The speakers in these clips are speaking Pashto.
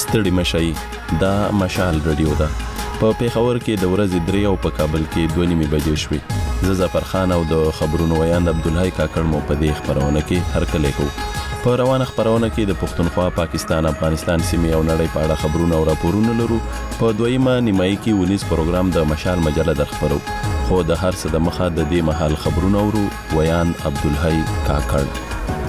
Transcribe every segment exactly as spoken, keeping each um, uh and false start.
ستړي مشي دا مشال رادیو ده په پیښور کې د ورځې درې او په کابل کې دوه نیمې بجې شوې. زه ظفر خان او د خبرونو ویاند عبدالحی کاکړ مو په دې خبرونه کې هرکلی کوو. په روانه خبرونه کې د پښتونخوا، پاکستان، افغانستان سیمې او نړۍ په اړه خبرونه او راپورونه لرو. په دویمه نیمایي کې ونیز پروګرام د مشال مجله درخبرو. خو د هر څه د مخه د دې مهال خبرونه ورو. ویاند عبدالحی کاکړ.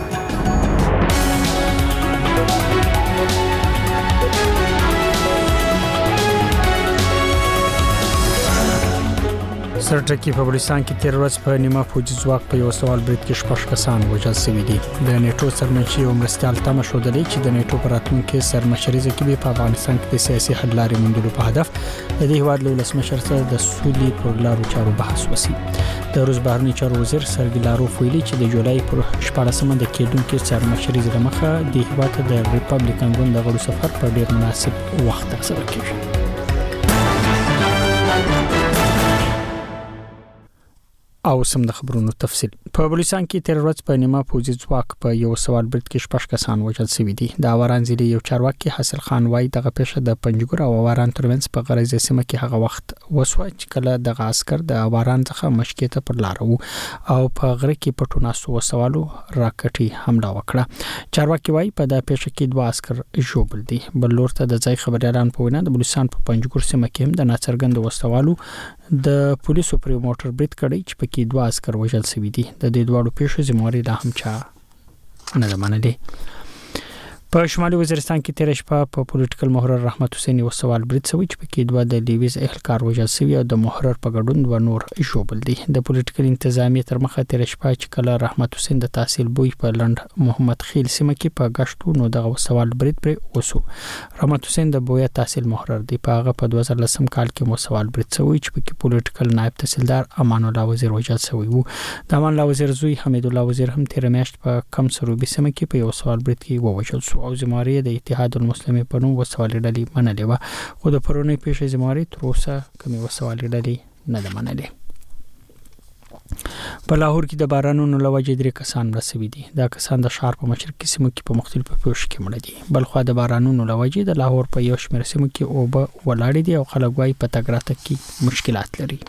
سرټکی په بلوچستان کې تیر ورځ په نیمه فوجي ځواک په یو سوال برید کې شپږ کسان وژل شوي دي. د نیټو سرمنشي او مرستیال تمه شودلې چې د نیټو په راتلونکي سرمشري کې په افغانستان کې د سیاسي حل لارې موندلو په هدف د دې هیواد له ولسمشر سره د سولې پر لارو چارو بحث وشي. د روس بهرنی چارو وزیر سرګي لاروف ویلي چې د جولای پر شپږمه د کېدونکو سرمشري لمخه د هیواد د ریپبلیکن ګوند د غړو سفر په ډیر مناسب وخت ترسره کیږي. او سم د خبرونو تفصیل. په بلوچستان کې تیر ورځ په نیمه فوجي ځواک په یو سوال برید کې شپږ کسان وژل شوي دي. د اواران ضلع یو چارواکي حاصل خان وای دغه پیښه د پنجګور او اواران ترمنځ په غریزه سیمه کې هغه وخت وسوه چې کله د عسكر د اواران څخه مشکې ته پر لار وو او په غره کې پټوناسو وسوالو راکټي حمله وکړه. چارواکي وای په دا پیښه کې دوه عسكر ژوبل دي. بل لور ته د ځای خبريالان په وینا د بلوچستان په پنجګور سیمه کې هم د ناڅرګند وسوالو د پولیسو پر موټر برید کړی چې پکې دوه عسكر وژل شوي دي. د دې دوه پیښو ذمہواری لا هم چا نه ده منلې. په شمالي وزیرستان کې تیر شپه په پولیټیکل محرر رحمت حسین یو سوال برید شوی چې پکې دوه د لیویز اهلکار وژل شوي او د محرر په ګډون دوه نور ژوبل دي. د پولیټیکل انتظامیه تر مخه تیر شپه چې کله رحمت حسین د تحصیل بوی په لند محمد خیل سیمه کې په غشتو نو دغه سوال برید پر وسو. رحمت حسین د بویا تحصیل محرر دی. په هغه په دوه زره لسم کال کې مو سوال برید شوی چې پکې پولیټیکل نائب تحصیلدار امان الله وزیر وژل شوی وو. د امان الله وزیر زوی حمید الله وزیر هم تیر میاشت په کم سروبي سیمه کې په یو سوال برید کې ووژل شو او ذمہواری د اتحاد المسلمین په نوم وسوالې ډلې منلې و. خو د پرونی پیښې ذمہواری تر اوسه کومې وسوالې ډلې نه ده منلې. په لاهور کې د بارانونو لوجې درې کسان مړه شوي دي. دا کسان د ښار په مشرقي سیمو کې په مختلفو پیښو کې مړه دي. بل خو د بارانونو لوجې د لاهور په یو شمېر سیمو کې اوبه ولاړې دي او خلک وايي په تګ راتګ کې مشکلات لري.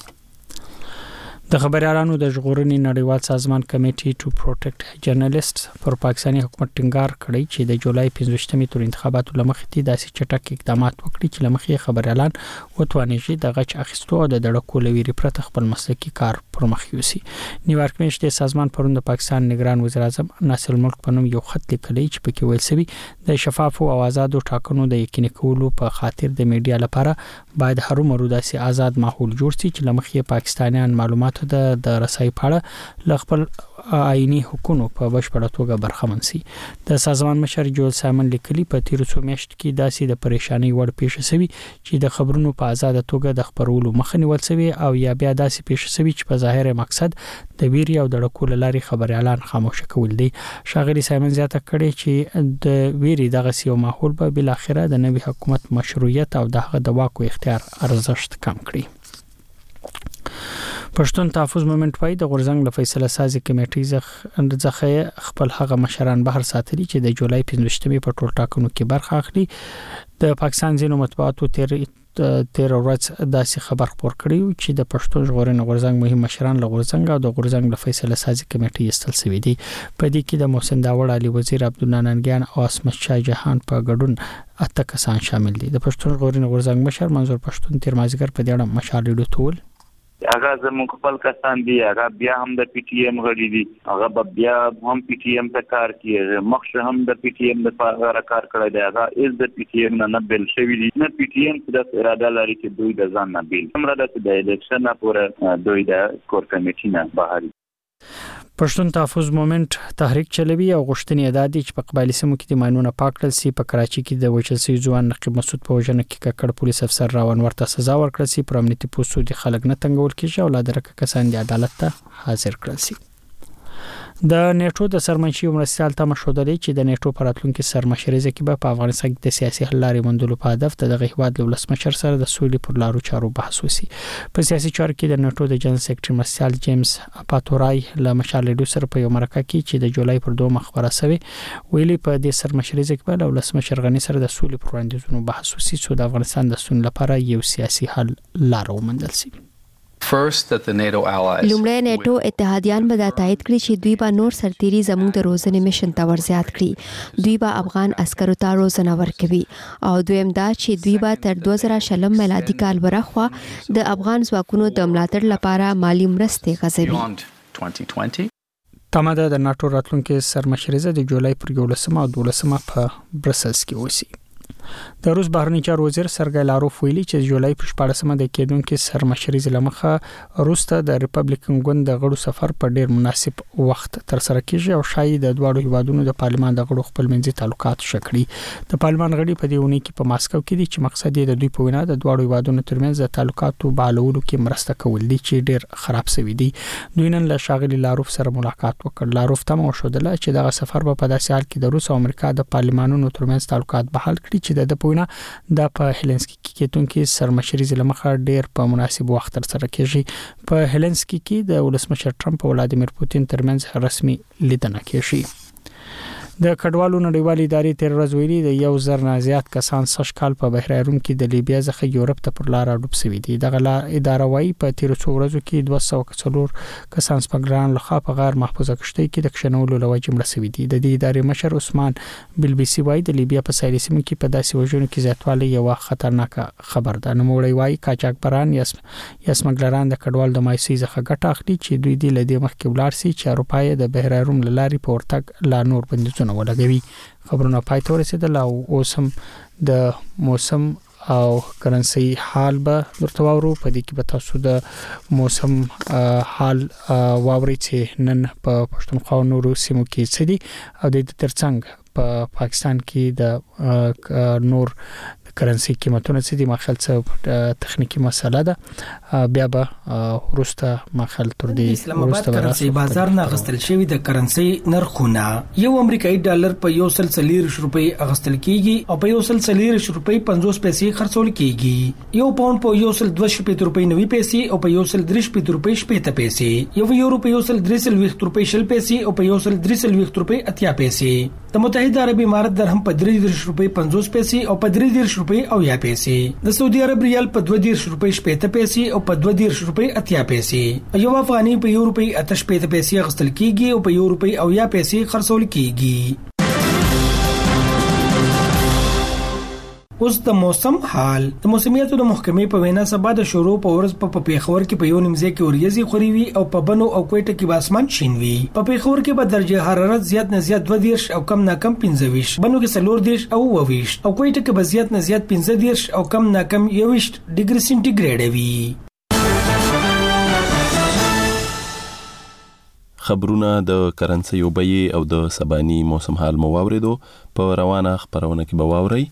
د خبريالانو د ژغورنې نړیوال سازمان کمیټي ټو پروټیکټ جرنالیست پر پاکستاني حکومت ټینګار کړی چې د جولای پنځوستمې تر انتخاباتو لمخې دي داسې چټک اقدامات وکړي چې لمخې خبريالان وتوانیږي د غچ اخیستو او د دړکو لویری پرته خپل مسلکي کار پر مخ یوسي. نیویارک میشته سازمان پرون د پاکستان نگران وزیر اعظم ناصر الملک په نوم یو خط لیکلی چې پکې ویل شوی د شفاف او آزادو ټاکنو د یقیني کولو په خاطر د میډیا لپاره باید هرومرو داسې آزاد ماحول جوړ شي چې لمخې پاکستانیان معلومات د د رسای پاړه ل خپل آئینی حقوقو په بشپړه توګه برخمن سي. د سازمان مشر جول سایمن لیکلي په تیر څو میاشت کې داسې د پریشانی وړ پیښه شوی چې د خبرونو په آزاد توګه د خبرولو مخه نیول شوی او یا بیا داسې پیښه شوی چې په ظاهر مقصد د ویری او د ډکول لاري خبريالان خاموش کول دي. شاغلی سایمن زیاته کړي چې د ویری دغه سیو ماحول به بل اخره د نوي حکومت مشروعیت او دغه د واکو اختیار ارزښت کم کړي. پښتون تحفظ مومنت پای د غورزنګ له فیصله سازي کمیټې ځخه خپل هغه مشران بهر ساتلي چې د جولای پنځوستمې په ټول ټاکنو کې برخه اخلي. د پاکستان ځینو مطبوعاتو تیر تیر ورځ داسې خبر خبر کړی چې د پښتون ژغورنې غورزنګ مهم مشران له غورزنګ او د غورزنګ له فیصله سازي کمیټې استل شوی دي. په دې کې د محسن داوړ علي وزیر عبدالله ننګیان او اسمت شاه جهان په ګډون اته کسان شامل دي. د پښتون ژغورنې غورزنګ مشر منظور پښتون تیر مازیګر په دې اړه مشالې ډوتول هغه زموږ خپل کسان دي. هغه بیا هم د پی ټی ایم غړي دي. هغه بیا هم پی ټی ایم ته کار کوي. مخشه هم د پی ټی ایم لپاره کار کړی دی. هغه از د پی ټی ایم نه بل شوی دي. نه پی ټی ایم د اراده لري چې دوی د ځان نه بیل هم راځي د الیکشن لپاره دوی د کور کمیټې نه بهر. پښتون تحفظ مومنت تحریک چلوي او غشتنی ادا دي چې په قبایلی سیمو کې د ماینونو پاکړل سي. په کراچي کې د وچل سي ځوان نقیب مسعود په وژنه کې ککړ پولیس افسر راون ورته سزا ورکړل سي. پر امنیتي پوسټو د خلک نه تنګول کیږي او لا درکه کسان د عدالت ته حاضر کړل سي. د نیټو د سرمنشي مرستيال تم شودلې چې د نیټو پر راتلونکو سرمشريزه کې به په افغانستان کې د سیاسي حل لارې موندلو په هدف د غیواد ولسمشر سره د سولې پر لارو چارو بحث وسی. په سیاسي چارو کې د نیټو د جنرال سیکریټري مرستيال جیمز اپاتورای له مشالډو سره په یو مرکه کې چې د جولای پر دوه مخبره شوی ویلي په دې سرمشريزه کې به ولسمشر غني سره د سولې پر وړاندیزونو بحث وسی چې د افغانستان د سولې لپاره یو سیاسي حل لار وموندل شي. لومړی نیټو اتحادیان به دا تایید کړي چې دوی به نور سرتیري زموږ د روزنې میشن ته ورزیات کړي. دوی به افغان عسکرو ته روزنه ورکوي او دویم دا چې دوی به تر دوه زره شلم میلادي کال ورخوا د افغان ځواکونو د ملاتړ لپاره مالی مرستې غځوي. تماده د ناتو راتلونکو سرمشريزه د جولای پر یولسمه او دولسمه په برسلز کې وسی. د روس بهرنی چارو وزیر سرګی لاروف ویلي چې جولای په شپږمه د کېدونکو سرمشريزه لمخه روس ته د ریپبلیکن ګوند د غړو سفر په ډیر مناسب وخت تر سره کیږي او شاید د دوه هیوادونو د پارلمان د غړو خپل منځي تعلقات شکړي. د پارلمان غړي په دې ونی کې په ماسکو کې دي چې مقصد یې د دوی په وینا د دوه هیوادونو ترمنځ د تعلقاتو بالولو کې مرسته کول دي چې ډیر خراب شوی دي. دوی نن له شاغلي لاروف سره ملاقات وکړ. لاروف ته مو شودل چې دغه سفر په داسې حال کې د روس او امریکا د پارلمانونو ترمنځ تعلقات بحال کړي چې د پوینا د په هلنسکی کې کېدونکو سرمشريزه لمخه ډیر په مناسب وخت تر سره کیږي. په هلنسکی کې د ولسمشر ټرمپ او ولادیمیر پوتین ترمنځ رسمي لیدنه کیږي. د کډوالو نړیوالې ادارې تیر ورځ ویلي د یو زر نه زیات کسان سږ کال په بحر روم کې د لیبیا څخه یورپ ته پر لار اډوب شوي دي. دغه اداره وايي په تیر څو ورځو کې دوه سوه څلور کسان سپګران لخوا په غیر محفوظه کشتۍ کې د کښنولو لوجه مړه شوي دي. د دې ادارې مشر عثمان بلبیسی وايي د لیبیا په ساحلي سیمه کې په داسې وژنو کې زیاتوالی یو خطرناک خبر ده. نو موړی وايي قاچاقبران یا سمګلران د کډوال د مایسي څخه ګټه اخلي چې دوی د لدې مخ کې ولاړ سي چې اروپای د بحر روم لاري په ورتګ لا نور بندیزونه ولګوي. خبرونه پای ته ورسېدل او اوس هم د موسم او کرنسي حال به درته واورو. په دې کې به تاسو د موسم حال واورئ چې نن په پښتونخوا او نورو سیمو کې څه دي او د ترڅنګ په پاکستان کې د نور کرنسي قیمتونه څه دي. مخال څه تخنیکی مسله ده بیا به ورسته مخال تر دې اسلام آباد کرنسي بازار نه غستل شوی د کرنسي نرخونه یو امریکایي ډالر په یو سل څلور روپۍ اغستل کیږي او په یو سل څلور روپۍ پنځوس پیسې خرڅول کیږي. یو پاوند په یو سل دوه شپږ روپۍ نوي پیسې او په یو سل درې شپږ روپۍ شپږ پیسې. یو یورو په یو سل درې سل ویشت روپۍ شل پیسې او په یو سل درې سل ویشت روپۍ اتیا پیسې. د متحده عرب امارات درهم په درې دېرش روپۍ پنځوس پیسې او په درې دېرش روپۍ او یا پیسې. د سعودي عرب ریال په دوه دېرش روپۍ شپږ پیسې او په دوه دېرش روپۍ اتیا پیسې. یو افغاني په یو روپۍ اته شپږ پیسې اخیستل کیږي او په یو روپۍ او یا پیسې خرڅول کیږي. اوس د موسم حال. د موسمیاتو د محکمې په وینا سبا د شروع په ورځ په پیښور کې په یو نیمځای کې وریځي خوري وي او په بنو او کوټه کې به اسمان شین وي. په پیښور کې به درجه حرارت زیات نه زیات دوه دېرش او کم نه کم پنځه ویشت، بنو کې څلور دېرش او اووه ویشت او کوټه کې به زیات نه زیات پنځه دېرش او کم نه کم یو ویشت ډیګري سنټیګریډ وي. خبرونه د کرنسي بیې او د سباني موسم حال مو واوریدو. په روانه خبرونه کې به واورئ.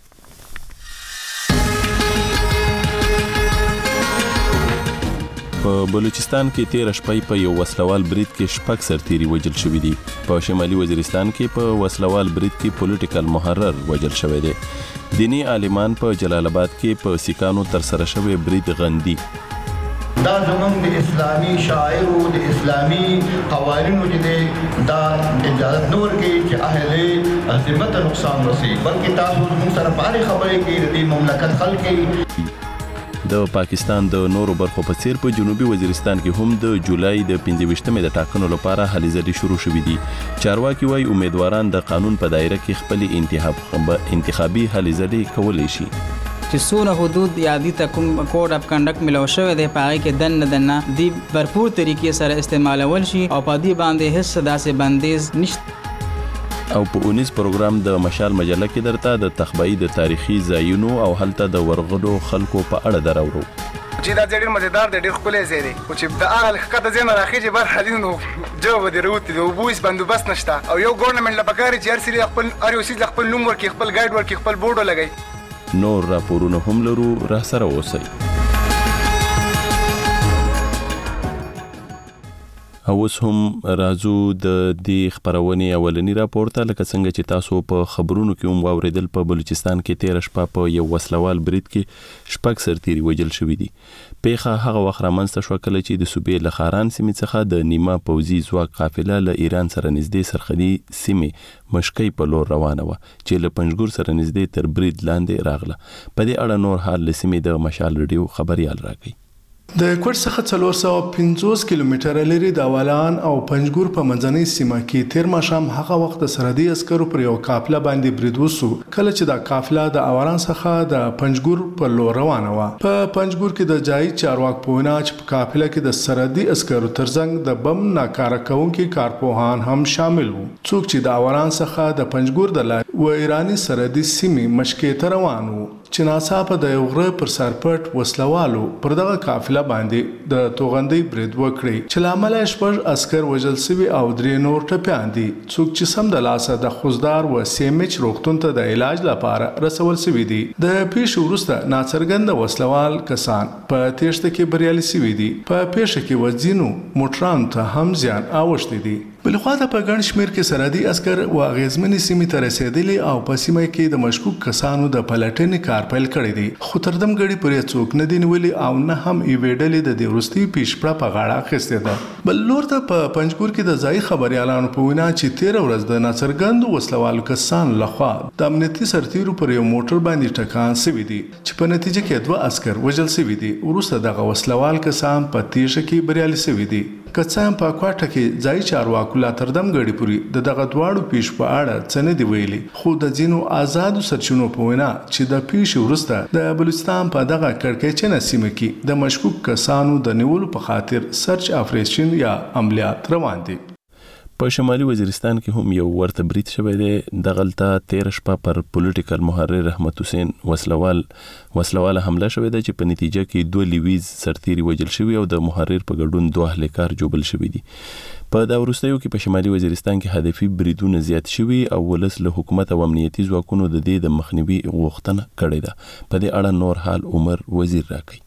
په بلوچستان کې تیر شپې په یو وسلوال برید کې شپږ سرتیري وژل شوي دي. په شمالي وزیرستان کې په وسلوال برید کې پولیټیکل محرر وژل شوی دی. دینی عالمان په جلال آباد کې په سیکانو تر سره شوی برید غندي. دا زمونږ د اسلامي شاعرو د اسلامي قوانینو چې دا اجازه نور کې چې اهل عظمت نقصان رسي، بلکې تاسو موږ سره پاره خبرې کې د مملکت خلک. د پاکستان د نورو برخو په څیر په جنوبي وزیرستان کې هم د جولای د پنځه ویشتمې د ټاکنو لپاره هلې ځلې شروع شوې دي. چارواکي وايي امیدواران د قانون په دایره کې خپل انتخاب انتخابي هلې ځلې کولی شي. چې څونه حدود یا د تکم کوډ اف کنډکټ ملو شوی دی پاره کې دن دنه دی برپور طریقې سره استعمالول شي او په دې باندې هیڅ داسې بندیز نشته. او په اونیس پروګرام د مشال مجله کې درته د تخبئی د تاریخي ځایونو او هلته د ورغړو خلکو په اړه دراورو. چې دا ډېر مزیدار دی، ډېر ښکلی ځای دی، خو چې د هغه ښکته ځای نه راخېږي بر حدي نو جو به دې راوتي د اوبو هېڅ بندوبست نشته او یو ګورنمنټ له پکار چې هر سړي خپل هر یو څیز له خپل نوم ورکړي، خپل ګایډ ورکړي، خپل بورډ ولګوي. نور راپورونه هم لرو، را سره اوسئ. او اوس هم راځو د دې خبرونې اولنی راپور ته، لکه څنګه چې تاسو په خبرونو کې هم واوریدل. په بلوچستان کې تیر شپه په یو وسلوال برید کې شپږ سرتیري وژل شوي دي. پیښه هغه وخت رامنځته شوه کله چې د صوبې له خاران سیمې څخه د نیمه پوځي ځواک قافله له ایران سره نږدې سرحدي سیمې مشکۍ په لور روانه وه چې له پنجګور سره نږدې تر برید لاندې راغله. په دې اړه نور حال له سیمې د مشال رادیو خبريال راکړي. د کوټ څخه څلور سوه پنځوس کیلومتره لري د اولان او پنجګور په منځنۍ سیمه کې تیر ماښام هغه وخت د سرحدي عسکرو پر یو قافله باندې برید وسو، کله چې دا قافله د اولان څخه د پنجګور په لور روانه وه. په پنجګور کې د ځایي چارواکو په وینا چې په قافله کې د سرحدي عسکرو ترڅنګ د بم ناکاره کوونکي کارپوهان هم شامل وو، څوک چې د اولان څخه د پنجګور د لارې و ایرانی سرحدي سیمې مشکې ته روان وو، چې ناڅاپه د یو غره پر سرپټ وسلوالو پر دغه قافله باندې د توغندۍ برید وکړي، چې لامل یې شپږ عسكر وژل شوي او درې نور ټپیان دي، څوک چې سم د لاسه د خوزدار و سیمچ روغتون ته د علاج لپاره رسول شوي دي. د پیښې وروسته ناڅرګنده وسلوال کسان په تېښته کې بریالي شوي دي. په پیښه کې وځینو موټرانو ته هم زیان اوښتی دی. بلخوا ته په ګڼ شمېر کې سرحدي عسکر و اغېزمنې سیمې ته رسېدلي او په سیمه کې د مشکوک کسانو د پلټنې کار پیل کړی دی، خو تر دم ګړي پورې څوک نه دي نیولي او نه هم یوې ډلې د دې وروستۍ پیشپړه په غاړه اخیستې ده. بل لور ته په پنجګور کې د ځایي خبریالانو په وینا چې تېره ورځ د ناڅرګندو وسلوالو کسانو لخوا د امنیتي سرتیرو پر یو موټر باندې ټکان شوي دي، چې په نتیجه کې دوه عسکر وژل شوي دي. وروسته دغه وسلوال کسان په تیښته کې بریالي شوي دي. که څه هم په کوټه کې ځایي چارواکو لا تر دم ګړي پورې د دغه دواړو پیښو په اړه څه نه دي ویلي، خو د ځینو آزادو سرچینو په وینا چې د پیښې وروسته د بلوچستان په دغه کړکېچنه سیمه کې د مشکوک کسانو د نیولو په خاطر سرچ اپریشن یا عملیات روان دي. په شمالي وزیرستان کې هم یو ورته برید شوی دی. دغلته تیر شپه پر پولیټیکل محرر رحمت حسین وسلوال وسلواله حمله شوې ده چې په نتیجه کې دوه لیویز سرتیري وژل شوي او د محرر په ګډون دوه اهلکار جوړل شوي دي. په دا وروستیو کې په شمالي وزیرستان کې هدفي بریدونه زیات شوي او ولس له حکومت او امنیتي ځواکونو د دې د مخنیوي غوښتنه کړې ده. په دې اړه نور حال عمر وزیر راکړي.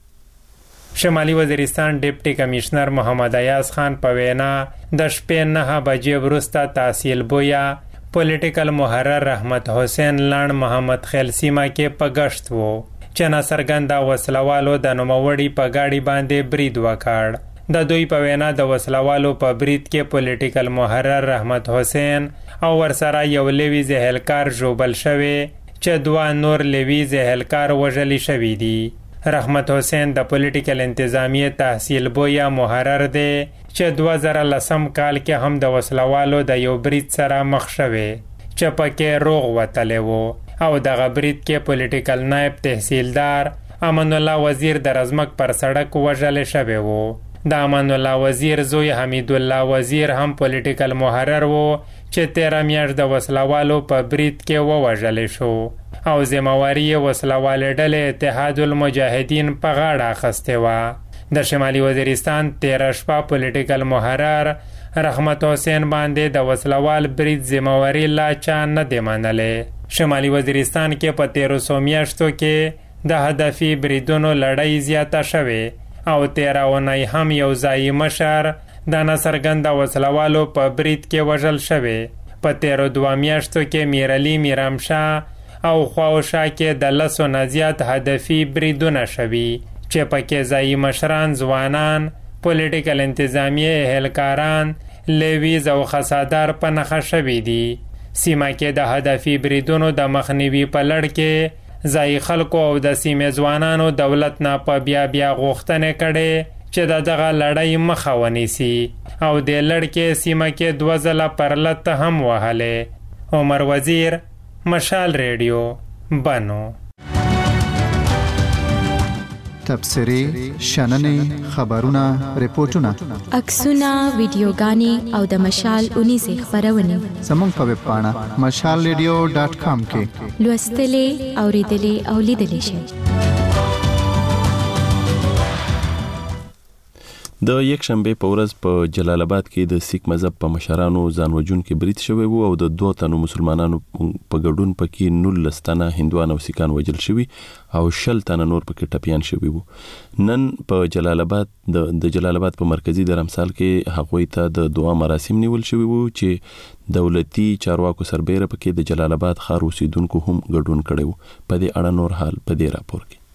شمالي وزیرستان ډیپټي کمشنر محمد ایاز خان په وینا د شپې نه بجې وروسته تحصیل بویا پولیټیکل محرر رحمت حسین لړ محمد خیل سیمه کې په گشت وو، چې ناڅرګنده وسلوالو د نوموړي په گاډي باندې برید وکړ. د دوی په وینا د وسلوالو په برید کې پولیټیکل محرر رحمت حسین او ورسره یو لیویز اهلکار ژوبل شوی، چې دوه نور لیویز اهلکار وژل شوي دي. رحمت حسین د پولیټیکل انتظامیه تحصیل بویا محرر دی، چې دوه زره لسم کال کې هم د وسلوالو د یو برید سره مخ شوی، چې پکې روغ وتلی وو او دغه برید کې پولیټیکل نائب تحصیلدار امان الله وزیر د رزمک پر سړک وژل شوی وو. د امان الله وزیر زوی حمید الله وزیر هم پولیټیکل محرر وو، چې تیره میاشت د وسلوالو په برید کې ووژل شو او ذمہواری وسلوالې ډلې اتحاد المجاهدین په غاړه اخیستې وه. د شمالي وزیرستان تیره شپه پولیټیکل محرر رحمت حسین باندې د وسلوال برید ذمہواری لا چا نه دی منلې. شمالي وزیرستان کې په تیرو سو میاشتو کې د هدفي بریدونو لړۍ زیاته شوې او تیره اونۍ هم یو ځایي مشر د ناڅرګنده وسلوالو په برید کې وژل شوی. په تیرو دوه میاشتو کې میرعلي میرامشاه او خواوشا کې د لسو نه زیات هدفي بریدونه شوي، چې پکې ځایي مشران، ځوانان، پولیټیکل انتظامیه اهلکاران، لیویز او خسادار په نښه شوي دي. سیمه کې د هدفي بریدونو د مخنیوي په لړ کې ځایي خلکو او د سیمې ځوانانو دولت نه په بیا بیا غوښتنې کړې چې د دغه لړۍ مخه ونیسي او د لړ کې سیمه کې دوه ځله پرلت هم وهلې. عمر وزیر، مشال ریډیو، بنو. تبصرې، شننې، خبرونه، ریپورتونه، عکسونه، ویډیوګانې او د مشال اونیزې خبرونه زموږ په ویب پاڼه مشال ریډیو ډاټ کام کې لوستلې، اوریدلې او لیدلې شئ. د یک شنبه په ورځ په جلال آباد کې د سیک مذهب په مشرانو ځانوژونکي برید شوی وو او د دوه تنو مسلمانانو په ګډون پکې نولس تنه هندوان او سیکان وژل شوي او شل تنه نور پکې ټپيان شوي وو. نن په جلال آباد د د جلال آباد په مرکزی درمسال کې هغوی ته د دعا مراسم نیول شوی وو چې دولتي چارواکو سربېره پکې د جلال آباد ښار اوسیدونکو هم ګډون کړی وو. په دې اړه نور حال په دې راپور کې.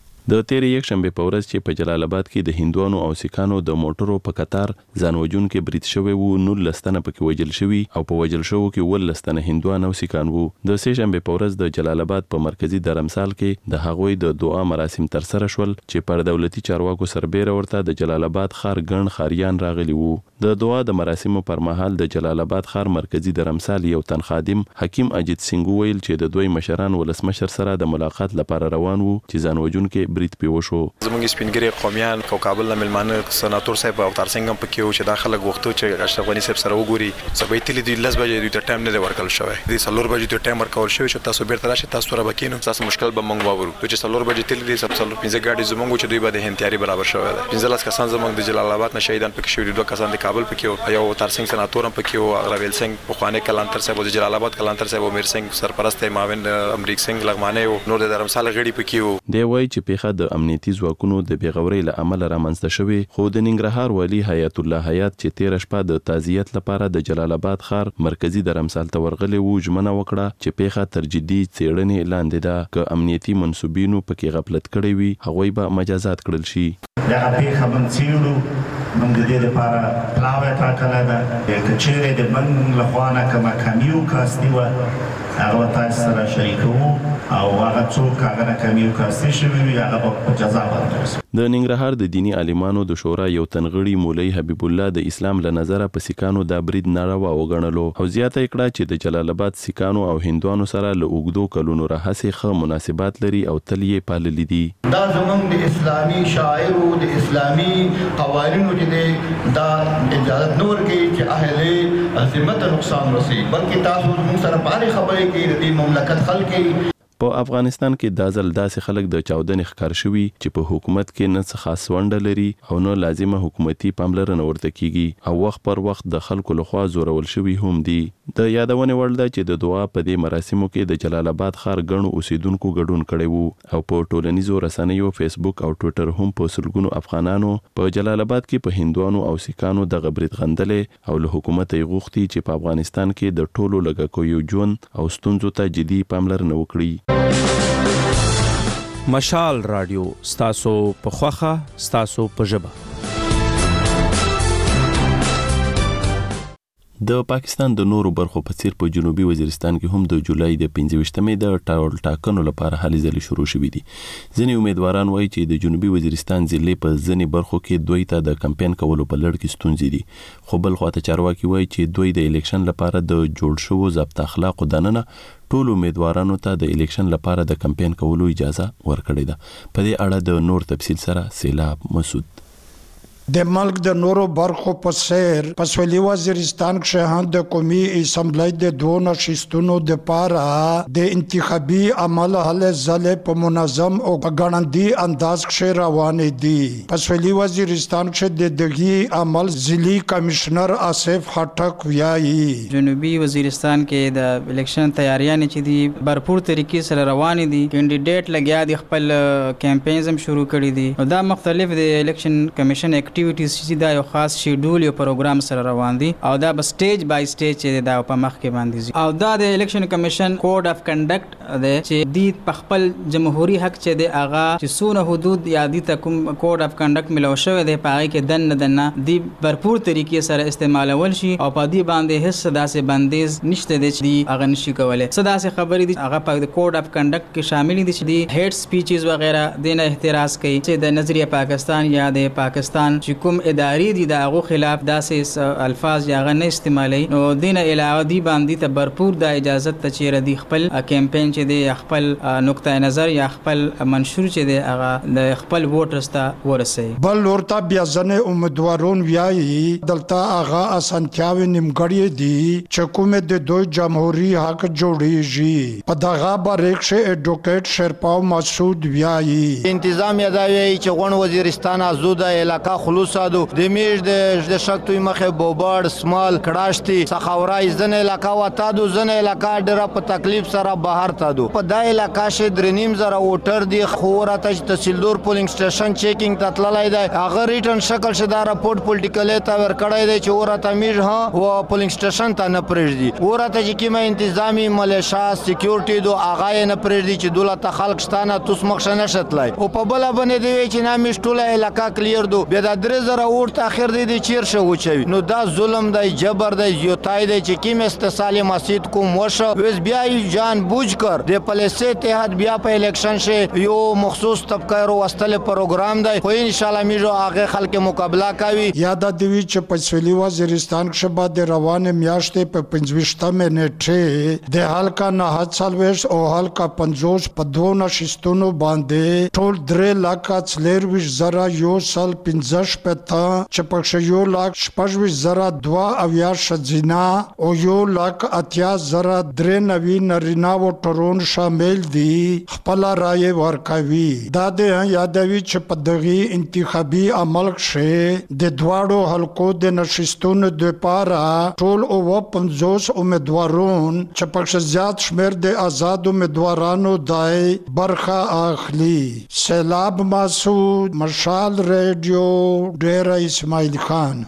د تیرې یک شنبه په ورځ چې په جلال آباد کې د هندوانو او سیکانو د موټرو په قطار ځانوژونکي برید شوی وو، نولس تنه پکې وژل شوي او په وژل شوو کې ولس تنه هندوان او سیکان وو. د سې شنبه په ورځ د جلال آباد په مرکزی درمسال کې د هغوی د دعا مراسم تر سره شول چې پر دولتي چارواکو سربېره ورته د جلال آباد ښار ګڼ ښاریان راغلي وو. د دعا د مراسمو پر مهال د جلال آباد ښار مرکزی درمسال یو تن خادم حکیم اجیت سنگ ویل چې د دوی مشران ولسمشر سره د ملاقات لپاره روان وو چې ځانوژونکي برید پیو شو. زموږ سپینګری قومیان او کابل نه ملمانه سناتور صاحب او ترڅنګ هم پکې و چې داخله غوښتو چې اشرف غنی صاحب سره وګوري. سبا تل دي لس بجې دوی ته ټایم نه ورکول شوی دي، سلور بجې ته ټایم ورکول شوی چې تاسو بیرته راشي، تاسو سره بکینو تاسو مشکل به مونږ وورو. چې سلور بجې تل دي سب سلور پنځه ګاډي زموږ چې دوی به د هنتياري برابر شوی ده. پنځه لاس کسان زموږ د جلال آباد نه شهیدان پکې شوی دي، دوه کسان د کابل پکې او یو ترڅنګ سناتور هم پکې او راویل سنگ په خوانه کلانتر صاحب د جلال آباد کلانتر صاحب امیر سنگ سرپرست معاون امریک سنگ لغمانه او نور د درمسال غړي پکې وو. دی وای چې پیخه د امنیتي ځواکونو د بیغوري له عمل رامنځته شوی، خو د ننګرهار والی حیات الله حیات چې تیر شپه د تعزیت لپاره د جلال آباد ښار مرکزی درمسال ته ورغلي وو ژمنه وکړه چې پیخه تر جدي څېړنې لاندې ده، که امنیتي منسوبینو پکې غفلت کړی وي هغوی به مجازات کړل شي. دغه پیخه من څېړو، موږ د دې لپاره پلاوی ټاکلی ده، که چیرې د موږ لخوا نه کومه کمي وکاستې وه هغه تاسو سره شریکوو او هغه څوک هغه نه کمي وکاستې شوي وي هغه به په جزا باندې. د ننګرهار د دینی عالمانو د شورا یو تنغړي مولوي حبیب الله د اسلام له نظره په سیکانو د برید ناروا وګڼلو او زیاته کړه چې د جلال آباد سیکانو او هندوانو سره له اوږدو کلونو راهیسې ښه مناسبات لري او تل یې پاللي دي. دا زموږ د اسلامي شاعرو د اسلامي قوانینو چې دی دا اجازت نه ورکوي چې اهل عظمت نقصان رسي، بلکې تاسو موږ سره په هرې خبرې کې د دې مملکت خلک په افغانستان کې دا ځل داسې خلک د چاودنې ښکار شوي چې په حکومت کې نه څه خاص ونډه لري او نه لازمه حکومتي پاملرنه ورته کیږي او وخت پر وخت د خلکو لخوا زورول شوي هم دي. د یادونې وړ ده چې د دعا په دې مراسمو کې د جلال آباد ښار ګڼو اوسیدونکو ګډون کړی وو او په ټولنیزو رسنیو فیسبوک او ټویټر هم په سلګونو افغانانو په جلال آباد کې په هندوانو او سیکانو د غبرید غندلې او له حکومت یې غوښتي چې په افغانستان کې د ټولو لږکیو ژوند او ستونزو ته جدي پاملرنه وکړي. مشال رادیو ستاسو په خوخه ستاسو په ژبه. د پاکستان د نورو برخو په څیر په جنوبي وزیرستان کې هم د جولای د پنځه ویشتمې د ټاول ټاکنو لپاره هلې ځلې شروع شوې دي. ځینې امیدواران وایي چې د جنوبي وزیرستان ضلع په ځینې برخو کې دوی ته د کمپاین کولو په لړ کې ستونزې دي، خو بل خواته چارواکي وایي چې دوی د الیکشن لپاره د جوړ شوو ضبط اخلاقو دننه ټول امیدوارانو ته د الیکشن لپاره د کمپاین کولو اجازه ورکړې ده. په دې اړه د نور تفصیل سره سیلاب مسعود. د ملک د نورو برخو په سیر په سویلي وزیرستان کې هم د قومي اسمبلی د دوه نشستونو د پاره د انتخابي عمل هلې ځلې په منظم او په ګړندي انداز کې روان دي. په سویلي وزیرستان کې د دغه عمل ضلعي کمشنر آصف خټک ویایي جنوبي وزیرستان کې د الیکشن تیاریاں چې دي بھرپور طریقې سره روان دي، کینډیډیټ لګیا دي، خپل کمپاینز هم شروع کړي دي او دا مختلف د الیکشن کمیشن اکټیویټیز چې دا یو خاص شیډول یو پروګرام سره روان دي او دا به سټیج بای سټیج چې دا په مخ کې باندې او دا د الیکشن کمیشن کوډ اف کنډکټ دی چې دی په خپل جمهوریت حق چې دی هغه چې سونه حدود یا دی ته کوم کوډ اف کنډکټ ملو شوی دی په هغه کې دن دنه دی بھرپور طریقې سره استعمالول شي او په دې باندې هیڅ داسې بندیز نشته دی چې دی هغه نشي کولای. څه داسې خبرې دي هغه په کوډ اف کنډکټ کې شامل دي چې دی هیټ سپیچز وغیرہ دینه احتراز کوي چې د نظریه پاکستان یا د پاکستان چې کوم ادارې دي د هغو خلاف داسې الفاظ یا هغه نه استعمالوي نو دینه علاوه دی باندې ته بھرپور د اجازت ته چیرې دی خپل کمپاین چې دی خپل نقطه نظر یا خپل منشور چې دی هغه د خپل ووټرز ته ورسوي. بل ورته بیا ځنې امیدوارون ویایي دلته هغه اسانتیاوې نیمګړې دي چې کومې د دوی جمهوریت حق جوړیږي. په دغه باره کې ایډوکیټ شیرپاو مسعود ویایي انتظامیه دا ویایي چې غون وزیرستان آزاده علاقه خلو خلوص سادو د میش د شکتوی مخه بوبړ سمال کړاشتي سخاورای زنه علاقہ وا تادو زنه علاقہ ډره په تکلیف سره بهر تادو په دای علاقہ شه درنیم زره ووټر دی خورته تحصیلدار پولینګ سټیشن چیکینګ تطللای دی هغه ریټن شکل شدا راپورټ پولیټیکل تا ور کړای دی چې ورته میج ها او پولینګ سټیشن ته نه پرېږدي ورته چې کیمه انتظامی ملیشا سکیورټي دو هغه نه پرېږدي چې دولت خلک شتانه توس مخ نه شتلای او په بل باندې دی چې نامې ټوله علاقہ کلیر دو بیا د درې زره ورته اخر دی د چیر شو چوي نو دا ظلم دی جبر دی یوتای دی چې کیمه استثال مسجد کوم وشو وس بیا جان بوج کر د پالیسي اتحاد بیا په الیکشن شه یو مخصوص طبقه ورو واستل پروګرام دی خو ان شاء الله میجو هغه خلک مقابله کوي یاد دی چې په سویلي وزیرستان کې بعد روانه میاشتې په پنځوستمه نیټه د حلقہ نه هڅلويش او حلقہ پنځوس په دوه نشستونو باندې ټول درې لک څلور زره یو سل پنځه پتا چې په یو لک شپږ زره دوا اویا شزینا او یو لک اتیا زره درې نوي نرینا او ټرون شامل دي خپل رائے ورکوي دا د یادوي چې په دغه انتخابي عمل شه د دواړو حلقو د نشستونو د پاره ټول او پنځوس امیدوارون چې په زیات شمیر د آزاد امیدوارانو دای برخه اخلي. سیلاب مسعود، مشال ریډیو، ډیره اسماعیل خان.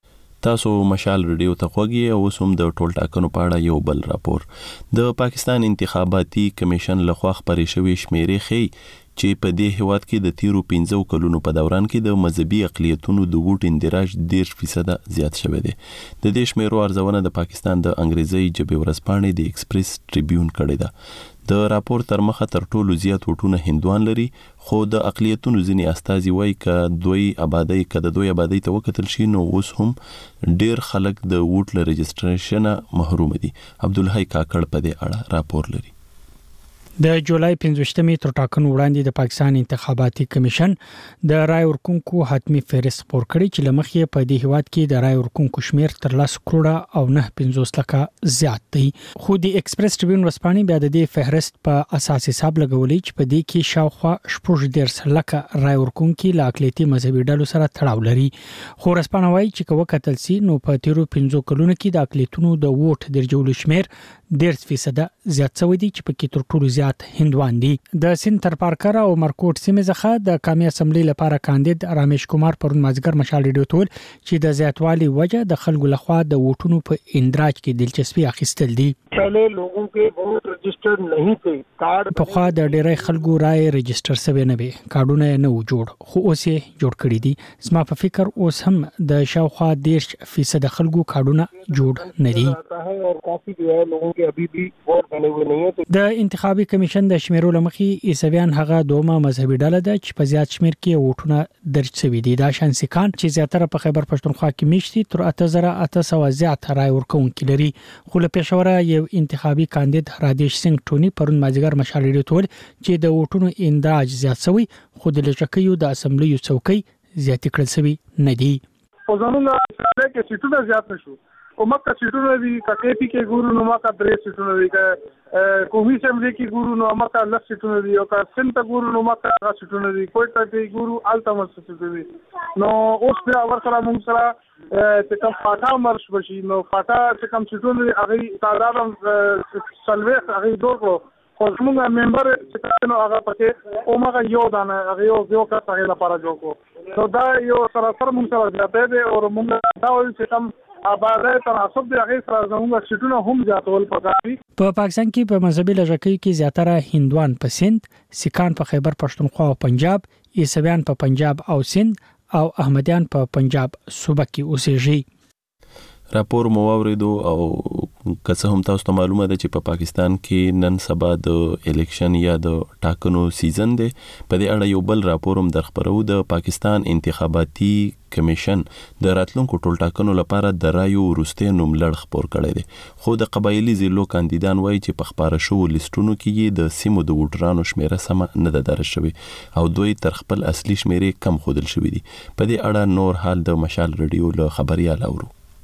تاسو مشال ریډیو ته خوږی او سوم د ټول ټاکنو په اړه یو بل راپور. د پاکستان انتخاباتي کمیشن لخوا خبرې شوې شمیرې ښیي چې په دې هیواد کې د تیرو پنځو کلونو په دوران کې د مذهبي اقلیتونو د ووټ اندراج ډیر فیصد زیات شوی دی. د دې شمیرو ارزونه د پاکستان د انګریزي ژبې ورځپاڼې د ایکسپریس ټریبیون کړې ده. د راپور تر مخه تر ټولو زیات وټونه هندوان لري، خو د اقلیتونو ځینې استازي وایي ک دوی آبادی ک د دوی آبادی ته وکتل شي نو اوس هم ډیر خلک د ووټ ل رجسټریشن محروم دي. عبدالحی کاکړ په دې اړه راپور لري. د جولای پنځوستمې تر ټاکنو وړاندې د پاکستان انتخاباتي کمیشن د رای ورکونکو حتمی فهرست خپور کړی چې لمخې په دې هیواد کې د رای ورکونکو شمیر تر لس کروڑه او نه پنځوس لکه زیات دی. خو د ایکسپریس ټریبیون ورځپاڼې بیا د دې فهرست په اساس حساب لګولې چې په دې کې شاوخوا شپږ ډیر لکه رای ورکونکي له اقلیتي مذهبي ډلو سره تړاو لري. خو ورځپاڼه وایي چې کوه کتل سي نو په تیرو پنځو کلونو کې د اقلیتونو د ووټ درجولو شمیر ډیر فیصد زیات شوی دی چې په کې تر ټولو زیات هندوان دي. د سنتر پارکر او مرکوټ سیمه څخه د قومي اسمبلی لپاره کاندید رامیش کومار پرون مازګر مشال ریډیو ټول چې د زیاتوالي وجه د خلکو لخوا د ووټونو په اندراج کې دلچسپي اخیستل دي. پهله لوګو کې ووټ رجسٹر نه تھے کارډ په خوا د ډیری خلکو رائے رجسٹر سوي نه وي، کارډونه نه و جوړ، خو اوس یې جوړ کړی دي. زما په فکر اوس هم د شاوخوا دیش فیصد خلکو کارډونه جوړ نه دي. کافي دی لوګو کې ابي بي ووټ بنے ہوئے نہیں ہیں. د انتخابي کمیشن د شمیرو لمخې عیسویان هغه دومره مذهبي ډله ده چې په زیات شمیر کې ووټونه درج شوي دي. دا شان سکان چې زیاتره په خیبر پښتونخوا کې میشتي تر اته زره اته سوه زیات رای ورکوونکي لري. خو له پېښوره یو انتخابي کاندید رادیش سنگ ټونی پرون مازیګر مشال ریډیو ټول چې د ووټونو اندراج زیات شوی خو د لچکیو د اسمبلی څوکۍ زیات کړل شوی نه دي. پوزانونه کې سیټونه زیات نشو او مکه سیټونه دي ککېپی کې ګورو نو مکه درې سیټونه دي ک کومي اسمبلی کې ګورو نو مکه لس سیټونه دي او کا سنت ګورو نو مکه هغه سیټونه دي کوټه کې ګورو التمس سیټونه دي نو اوس بیا ورسره موږ سره چې کوم فاټا مرش بشي نو فاټا چې کوم سیټونه هغه تعداد سلويخ هغه دوه خو موږ ممبر چې نو هغه پکې او موږ یو دانه هغه یو یو کا هغه لپاره جوړ کو نو دا یو سره سره موږ سره زیاته دي او موږ دا وایو چې کوم آباده تناسب دی هغه سره زموږ سیټونه هم زیاتول پکاري. په پاکستان کې په مذهبي لږکۍ کې زیاتره هندوان په سند، سکان په خیبر پښتونخوا او پنجاب، عیسویان په پنجاب او سند او احمدیان په پنجاب صوبه کې اوسېږي. راپور مو واوریدو او که هم تاسو ته معلومه ده چې په پاکستان کې نن سبا د الیکشن یا د ټاکنو سیزن دی. په دې اړه یو بل راپور هم در خپرو. د پاکستان انتخاباتي کمیشن د راتلونکو ټول ټاکنو لپاره د رایو وروستی نوملړ خپور کړی دی، خو د قبایلي ضلعو کاندیدان وایي چې په خپاره شوو لیسټونو کې یې د سیمو د ووټرانو شمیره سمه نه ده درج شوې او دوی تر خپل اصلي شمیرې کم ښودل شوي دي. په دې اړه نور حال د مشال ریډیو له خبریال اورو.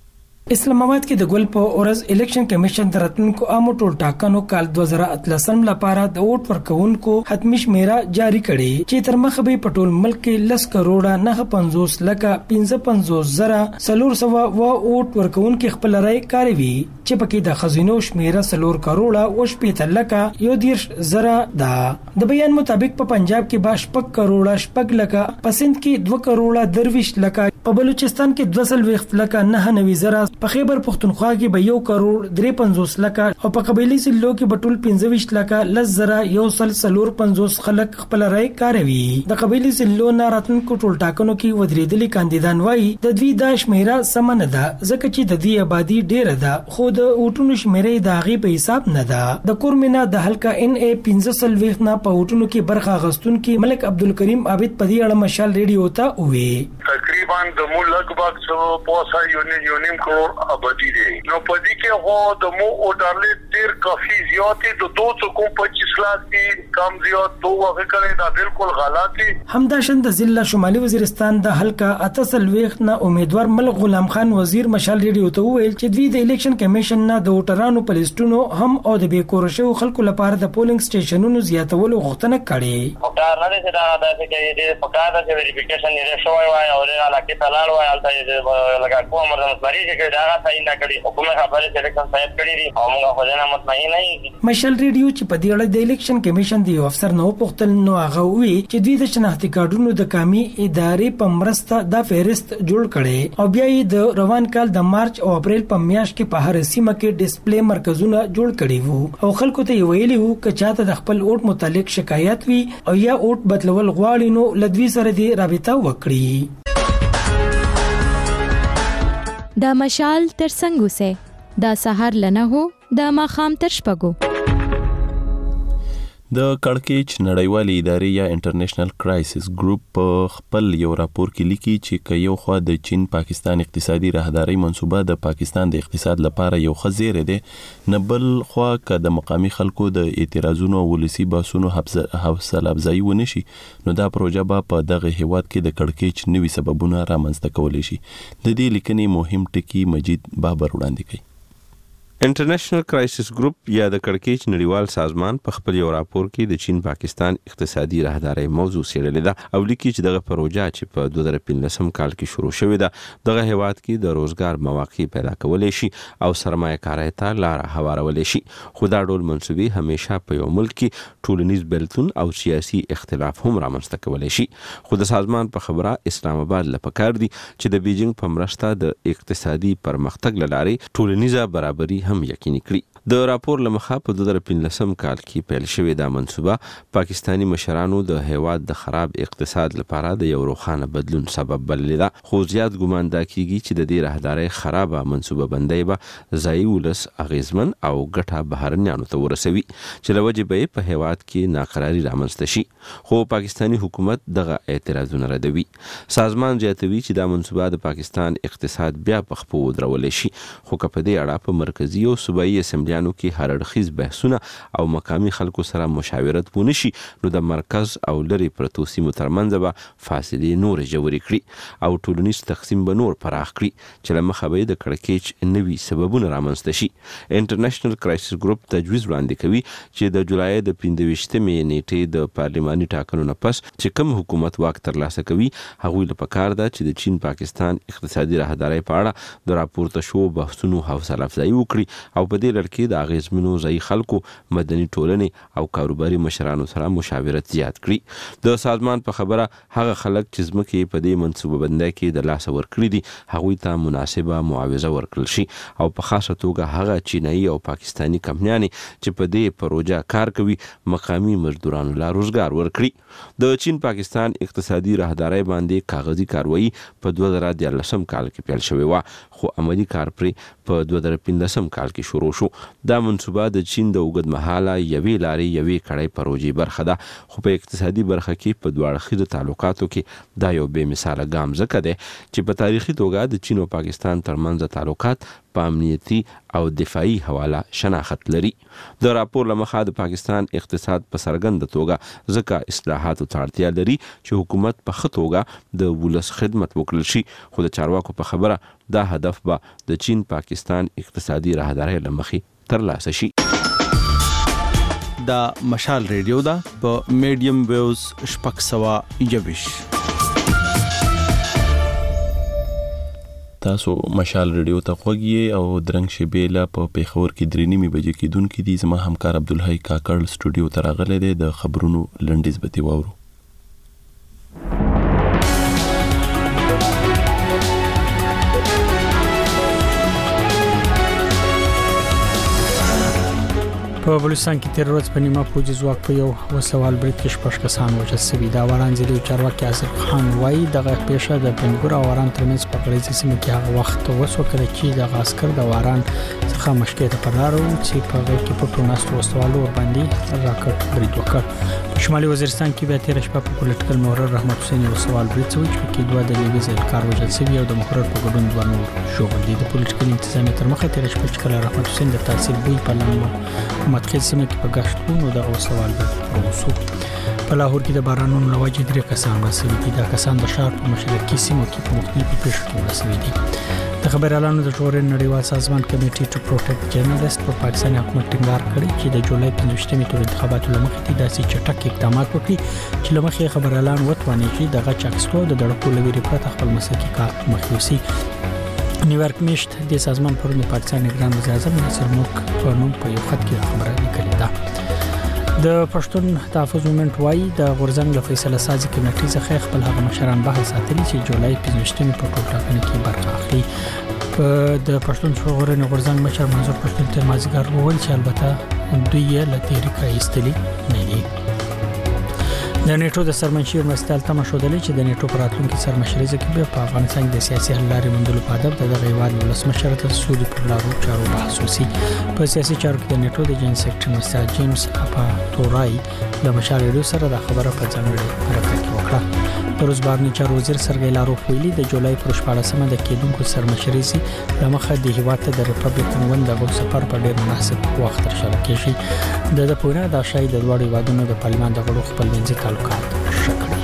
اسلام آباد کې د ګل په اورز الیکشن کمیشن د راتلونکو عامو ټول ټاکنو کال دوه زره اتلسم لپاره د ووټ ورکونکو حتمی شمیره جاری کړي چې تر مخه به په ټول ملک کې لس کروڑه نه پنځوس لکه پنځه پنځوس زره سلور سوا و ووټ ورکونکو خپل رائے کاروي چې پکې د خزینو شمیره سلور کروڑه او شپږ لکه یو دیرش زره ده. د بیان مطابق په پنجاب کې باش پک کروڑه شپږ لکه، په سند کې دوه کروڑه درویش لکه، په بلوچستان کې دوه سل وخت لکه نه نوي زره، په خیبر پختونخوا کې به یو کروڑ درې پنځوس لکه او په قبایلی سلو کې به ټول پنځه ویشت لکه لس زره یو سل سلور پنځوس خلک خپل رائے کاروي. د قبایلی سلو نه راتلونکو ټول ټاکنو کې ودرېدلي کاندیدان وایي د دوی د شمیره سم نه ده ځکه چې د دوی آبادی ډیره ده خو د ووټونو شمیره د هغې په حساب نه ده. د کورمینا د حلقه ان ای پنځه سل وخت نه په ووټونو کې برخه اخیستونکي ملک عبدالکریم عابد په دې اړه مشال ریډیو ته وویل تقریبا د مو لګبګ څو پوسا یو نیم کروڑ آبادی دی نو په دې کې هو د مو اورډرل ډیر کافي زیاتې د دو سو کوم پچیس لاکھ کې کم زیات دوه وغه کړي دا بالکل غلط دي. همداشان د ضلع شمالي وزیرستان د حلقه اتسل وخت نه امیدوار ملک غلام خان وزیر مشال ریډیو ته ویل چې دوی د الیکشن کمیشن نه د ووټرانو په لیستونو هم او د بیکور شو خلکو لپاره د پولینګ سټیشنونو زیاتولو غوښتنه کړې. وکړه نه دي دا د چې په کار د ویریفیکیشن یې شوی وای او د علاقې په لار وای البته لکه کوم مرزه مریض کې دا راځي نه کړي حکومت خبره سلیکشن صاحب کړی دي او موږ خو نه مطمئن نه یو. مشال ریډیو چې په دې اړه د الیکشن کمیشن دی افسر نو پختل نو هغه وی چې دوی د شناختی کارډونو د کمی ادارې په مرسته د فهرست جوړ کړي او بیا یې د روان کال د مارچ او اپریل په میاشت کې په هر سیمه کې ډیسپلی مرکزونه جوړ کړي وو او خلکو ته ویلي وو چې چاته د خپل ووټ متعلق شکایت وي او یا ووټ بدلول غواړي نو لدوی سره دی رابطه وکړي. دا مشال تر څنګه سه دا سحر لنه هو دا ماخام تر شپګو. د کړکېچ نړیوالې ادارې یا انټرنیشنل کرایسس ګروپ په خپل یو راپور کې لیکي چې که یو خوا د چین پاکستان اقتصادي راهداري منصوبه د پاکستان د اقتصاد لپاره یو خزیره ده، نه بل خوا که د مقامی خلکو د اعتراضونو او ولسی باسونو حوصله افزایی ونشي نو دا پروژه به په دغه هیواد کې د کړکېچ نوي سببونه رامنځته کولی شي. د دې لیکنې مهم ټکی مجید بابر وړاندې کوي. انټرنیشنل کرایسس ګروپ یا د کړکېچ نړیوال سازمان په خپل یو راپور کې د چین پاکستان اقتصادي راهداري موضوع څېړلې ده او لیکي چې دغه پروژه چې په دوه زره پنځلسم کال کې شروع شوې ده دغه هیواد کې د روزګار مواقع پیدا کولی شي او سرمایه کارۍ ته لاره هوارولی شي. خو دا ډول منصوبې همیشه په یو ملک کې ټولنیز بیلتون او سیاسي اختلاف هم رامنځته کولی شي. خو د سازمان په خبره اسلام آباد له پکار دي چې د بیجینګ په مرسته د اقتصادي پرمختګ له لارې ټولنیزه برابري هم یقیني کړي. د راپور لمخه په دوه زره پنځلسم کال کې پیل شوې دا منصوبه پاکستانی مشرانو د هیواد د خراب اقتصاد لپاره د یو روښانه بدلون سبب بللې ده. خو زیات ګمان دا کیږي چې د دې راهداري خرابه منصوبه بندي به ځایي ولس اغیزمن او ګټه بهرنیانو ته ورسوي چې لوجه به په هیواد کې ناقراری رامنځته شي. خو پاکستانی حکومت دغه اعتراضونه ردوي. سازمان زیاتوي چې دا منصوبه د پاکستان اقتصاد بیا په خپو ودرول شي. خو که په دې اړه په مرکزی او صوبایي اسمبلیانو کې هر اړخیز بحثونه او مقامی خلکو سره مشاورت ونشي نو د مرکز او لری پرتو سیمو ترمنځ به فاصلې نور جوړې کړي او ټولنیز تقسیم به نور پراخ کړي چې له مخه به د کړکېچ نوي سببونه رامنځته شي. انټرنیشنل کرایسس ګروپ تجویز وړاندې کوي چې د جولای د پنځه ویشتمې نیټې د پارلماني ټاکنو نه پس چې کوم حکومت واک ترلاسه کوي هغوی له پکار ده چې د چین پاکستان اقتصادي راهداري په اړه د راپورته شو بحثونو حوصله افزایی وکړي او په دې لړ کې د اغیزمنو ځایي خلکو، مدني ټولنې او کاروباري مشرانو سره مشاورت زیات کړي. د سازمان په خبره هغه خلک چې ځمکې په دې منصوبه بندۍ کې د لاسه ورکړي دي هغوی ته مناسبه معاوضه ورکړل شي او په خاصه توګه هغه چینایي او پاکستانی کمپنیانې چې په دې پروژه کار کوي مقامی مزدورانو لا روزګار ورکړي. د چین پاکستان اقتصادي راهداري باندې کاغذي کاروایی په دوه زره دیارلسم کال کې پیل شوې وه خو عملی کار پرې په دوه زره پنځلسم کال کې شروع شو. دا منصوبه د چین د اوږد مهاله یوې لارې یوې کړۍ پروژې برخه ده خو په اقتصادي برخه کې په دوه اړخیزو تعلقاتو کې دا یو بې مثاله ګام ځکه دی چې په تاریخي توګه د چین او پاکستان ترمنځ تعلقات په امنیتي او دفاعي حواله شناخت لري. د راپور لمخه د پاکستان اقتصاد په څرګنده توګه ځکه اصلاحاتو ته اړتیا لري چې حکومت په ښه توګه د ولس خدمت وکړل شي. خو د چارواکو په خبره دا هدف به د چین پاکستان اقتصادي راهدارۍ لمخې ترلاسه شي. دا مشال ریډیو دا په میډیم ویوز شپږ سوه یوویش. تاسو مشال ریډیو ته خوږی او درنګ شبیله په پیښور کې درې نیمې بجې کېدونکې دي. زما همکار عبدالحی کاکړ سټوډیو ته راغلی دی. د خبرونو لنډیز به دې واورو. په بلوچستان کې تیر ورځ په نیمه پوجي ځواک په یو وسوال برید کې شپږ کسان وژل شوي. دا وران ځلې چارواکي آصف خان وایي دغه پیښه د پنګور او وران ترمنځ په غړیزه سیمه کې هغه وخت وسو کړ چې د عسكر د وران څخه مشکې ته پرلارو چې په غیر کې په ټوناستو وسوالو باندې راکټ برید وکړ. په شمالي وزیرستان کې بیا تیر شپه په پولیټیکل محرر رحمت حسین وسوال برید شوی چې کې دوه د لیبي ځلکار وژل شوي او د محرر په ګډون دوه نور شوغل دي. د پولیټیکل انتظامیه تر مخه تیر شپه چې کله رحمت حسین د تحصیل بوی په لمن متخیل سیمه کې په گشت کوونو دغه سوال وروسو. په لاهور کې د بارانونو له وجې درې کسان رسېدلي دي. دا کسان د ښار په مشرقي سیمو کې په مختلفو پیښو کې رسېدلي دي. د خبريالانو د ژغورنې نړیوال سازمان کمیټې ټو پروټیکټ جرنالست په پاکستاني حکومت ټینګار کړی چې د جولای پنځویشتمې تور انتخاباتو لمخې داسې چټک اقدامات وکړي چې لمخې خبريالان وتواني چې دغه چاکسکو د دړکو لوي پرته خپل مسلکي کار مخوسي. نیویارک میشت د سازمان پرون د پاکستان ګران وزیر اعظم ناصر موک په نوم په یو خط کې خبره لیکلې ده. د پښتون تحفظ مومنت وایي د غورځنګ له فیصله سازي کمیټې څخه خپل هغه مشران بحث ساتلي چې جولای پنځویشتمې په ټولټاکنه کې برخه اخلي. په د پښتون ژغورنې غورځنګ مشر منظور پښتون تر مازیګر وویل چې البته دوی یې له تحریک ایستلي نه دي. د نیټو د سرمنشي ورمستل تم شودلې چې د نیټو پراتلونکو سرمشري ځکه په افغانستان د سیاسي حل لارې موندلو په هدف د غیواد ولسمشر ته سودي پر لارو چارو بحث وسی. په سیاسي چارو کې د نیټو د جن سیکټر مستر جیمز اپا تورای د مشال ریډیو سره د خبره په ځانګړي حرکت کې وکړه. د روزبارني چارو وزیر سرګی لاروف ویلي د جولای پر شپاړسمه د کېدونکو سرمشري سي لمخه د هیواد د ریپبلیکن ګوند د سفر په ډیر مناسب وخت ترشل کیږي. د پونه د شاید د دوړو وادونو د پارلمان د غړو خپلمنځي تعلقات شکړي.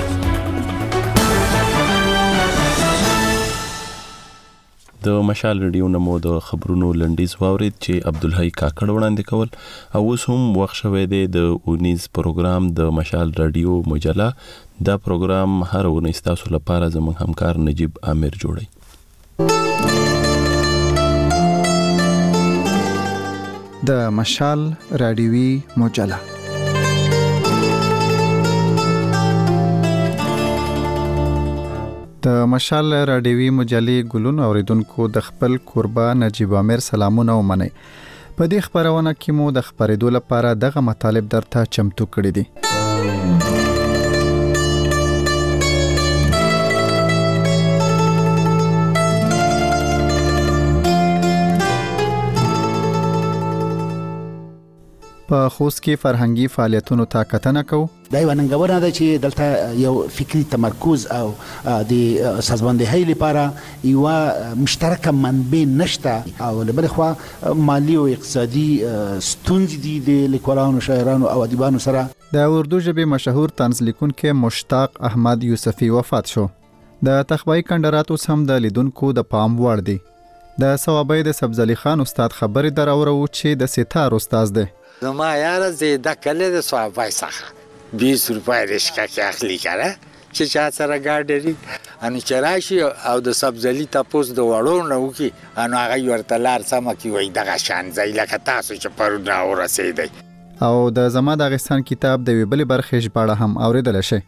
د مشال ریډیو نمو د خبرونو لنډیز واورید چې عبدالحی کاکړ وړاندې کول او اوس هم وخت شوی دی د اونیز پروګرام د مشال ریډیو مجله. دا پروګرام هر اونۍ تاسو لپاره زموږ همکار نجیب عامر جوړي. د مشال رادیوي مجله د مشال رادیوي مجلې ګلون اوریدونکو د خپل قربا نجیب عامر سلامونه ومني. په دې خبرونه کې مو د خبرېدو لپاره دغه مطالب درته چمتو کړی دي. په خوست کې فرهنګي فعالیتونو ته کتنه کوو. دا یو ننګونه ده چې دلته یو فکری تمرکز او د سازماندهۍ لپاره یو مشترکه منبع نشته او له بل خوا مالی او اقتصادي ستونزې دي د لیکوالانو شاعرانو او ادیبانو سره. د اردو ژبې مشهور طنز لیکونکی مشتاق احمد یوسفی وفات شو. د تخبای کندرات اوس هم د لیدونکو د پام وړ دي. د ثوابای د سبزلی خان استاد خبرې دراورو چې د ستار استاد دی. زما یاره زیده کله د ثوابای څخه بیس روپۍ رشکه کې اخلي کړه چې چا سره ګاډري ان چرایشي او د سبزلی تاسو د وړو نه وکي ان هغه ورته لار سم کی وای دغه شان ځای لکه تاسو چې پرونه ورسېدی. او د زما د غستان کتاب د ویبل برخې ژباړه هم اوریدل شي.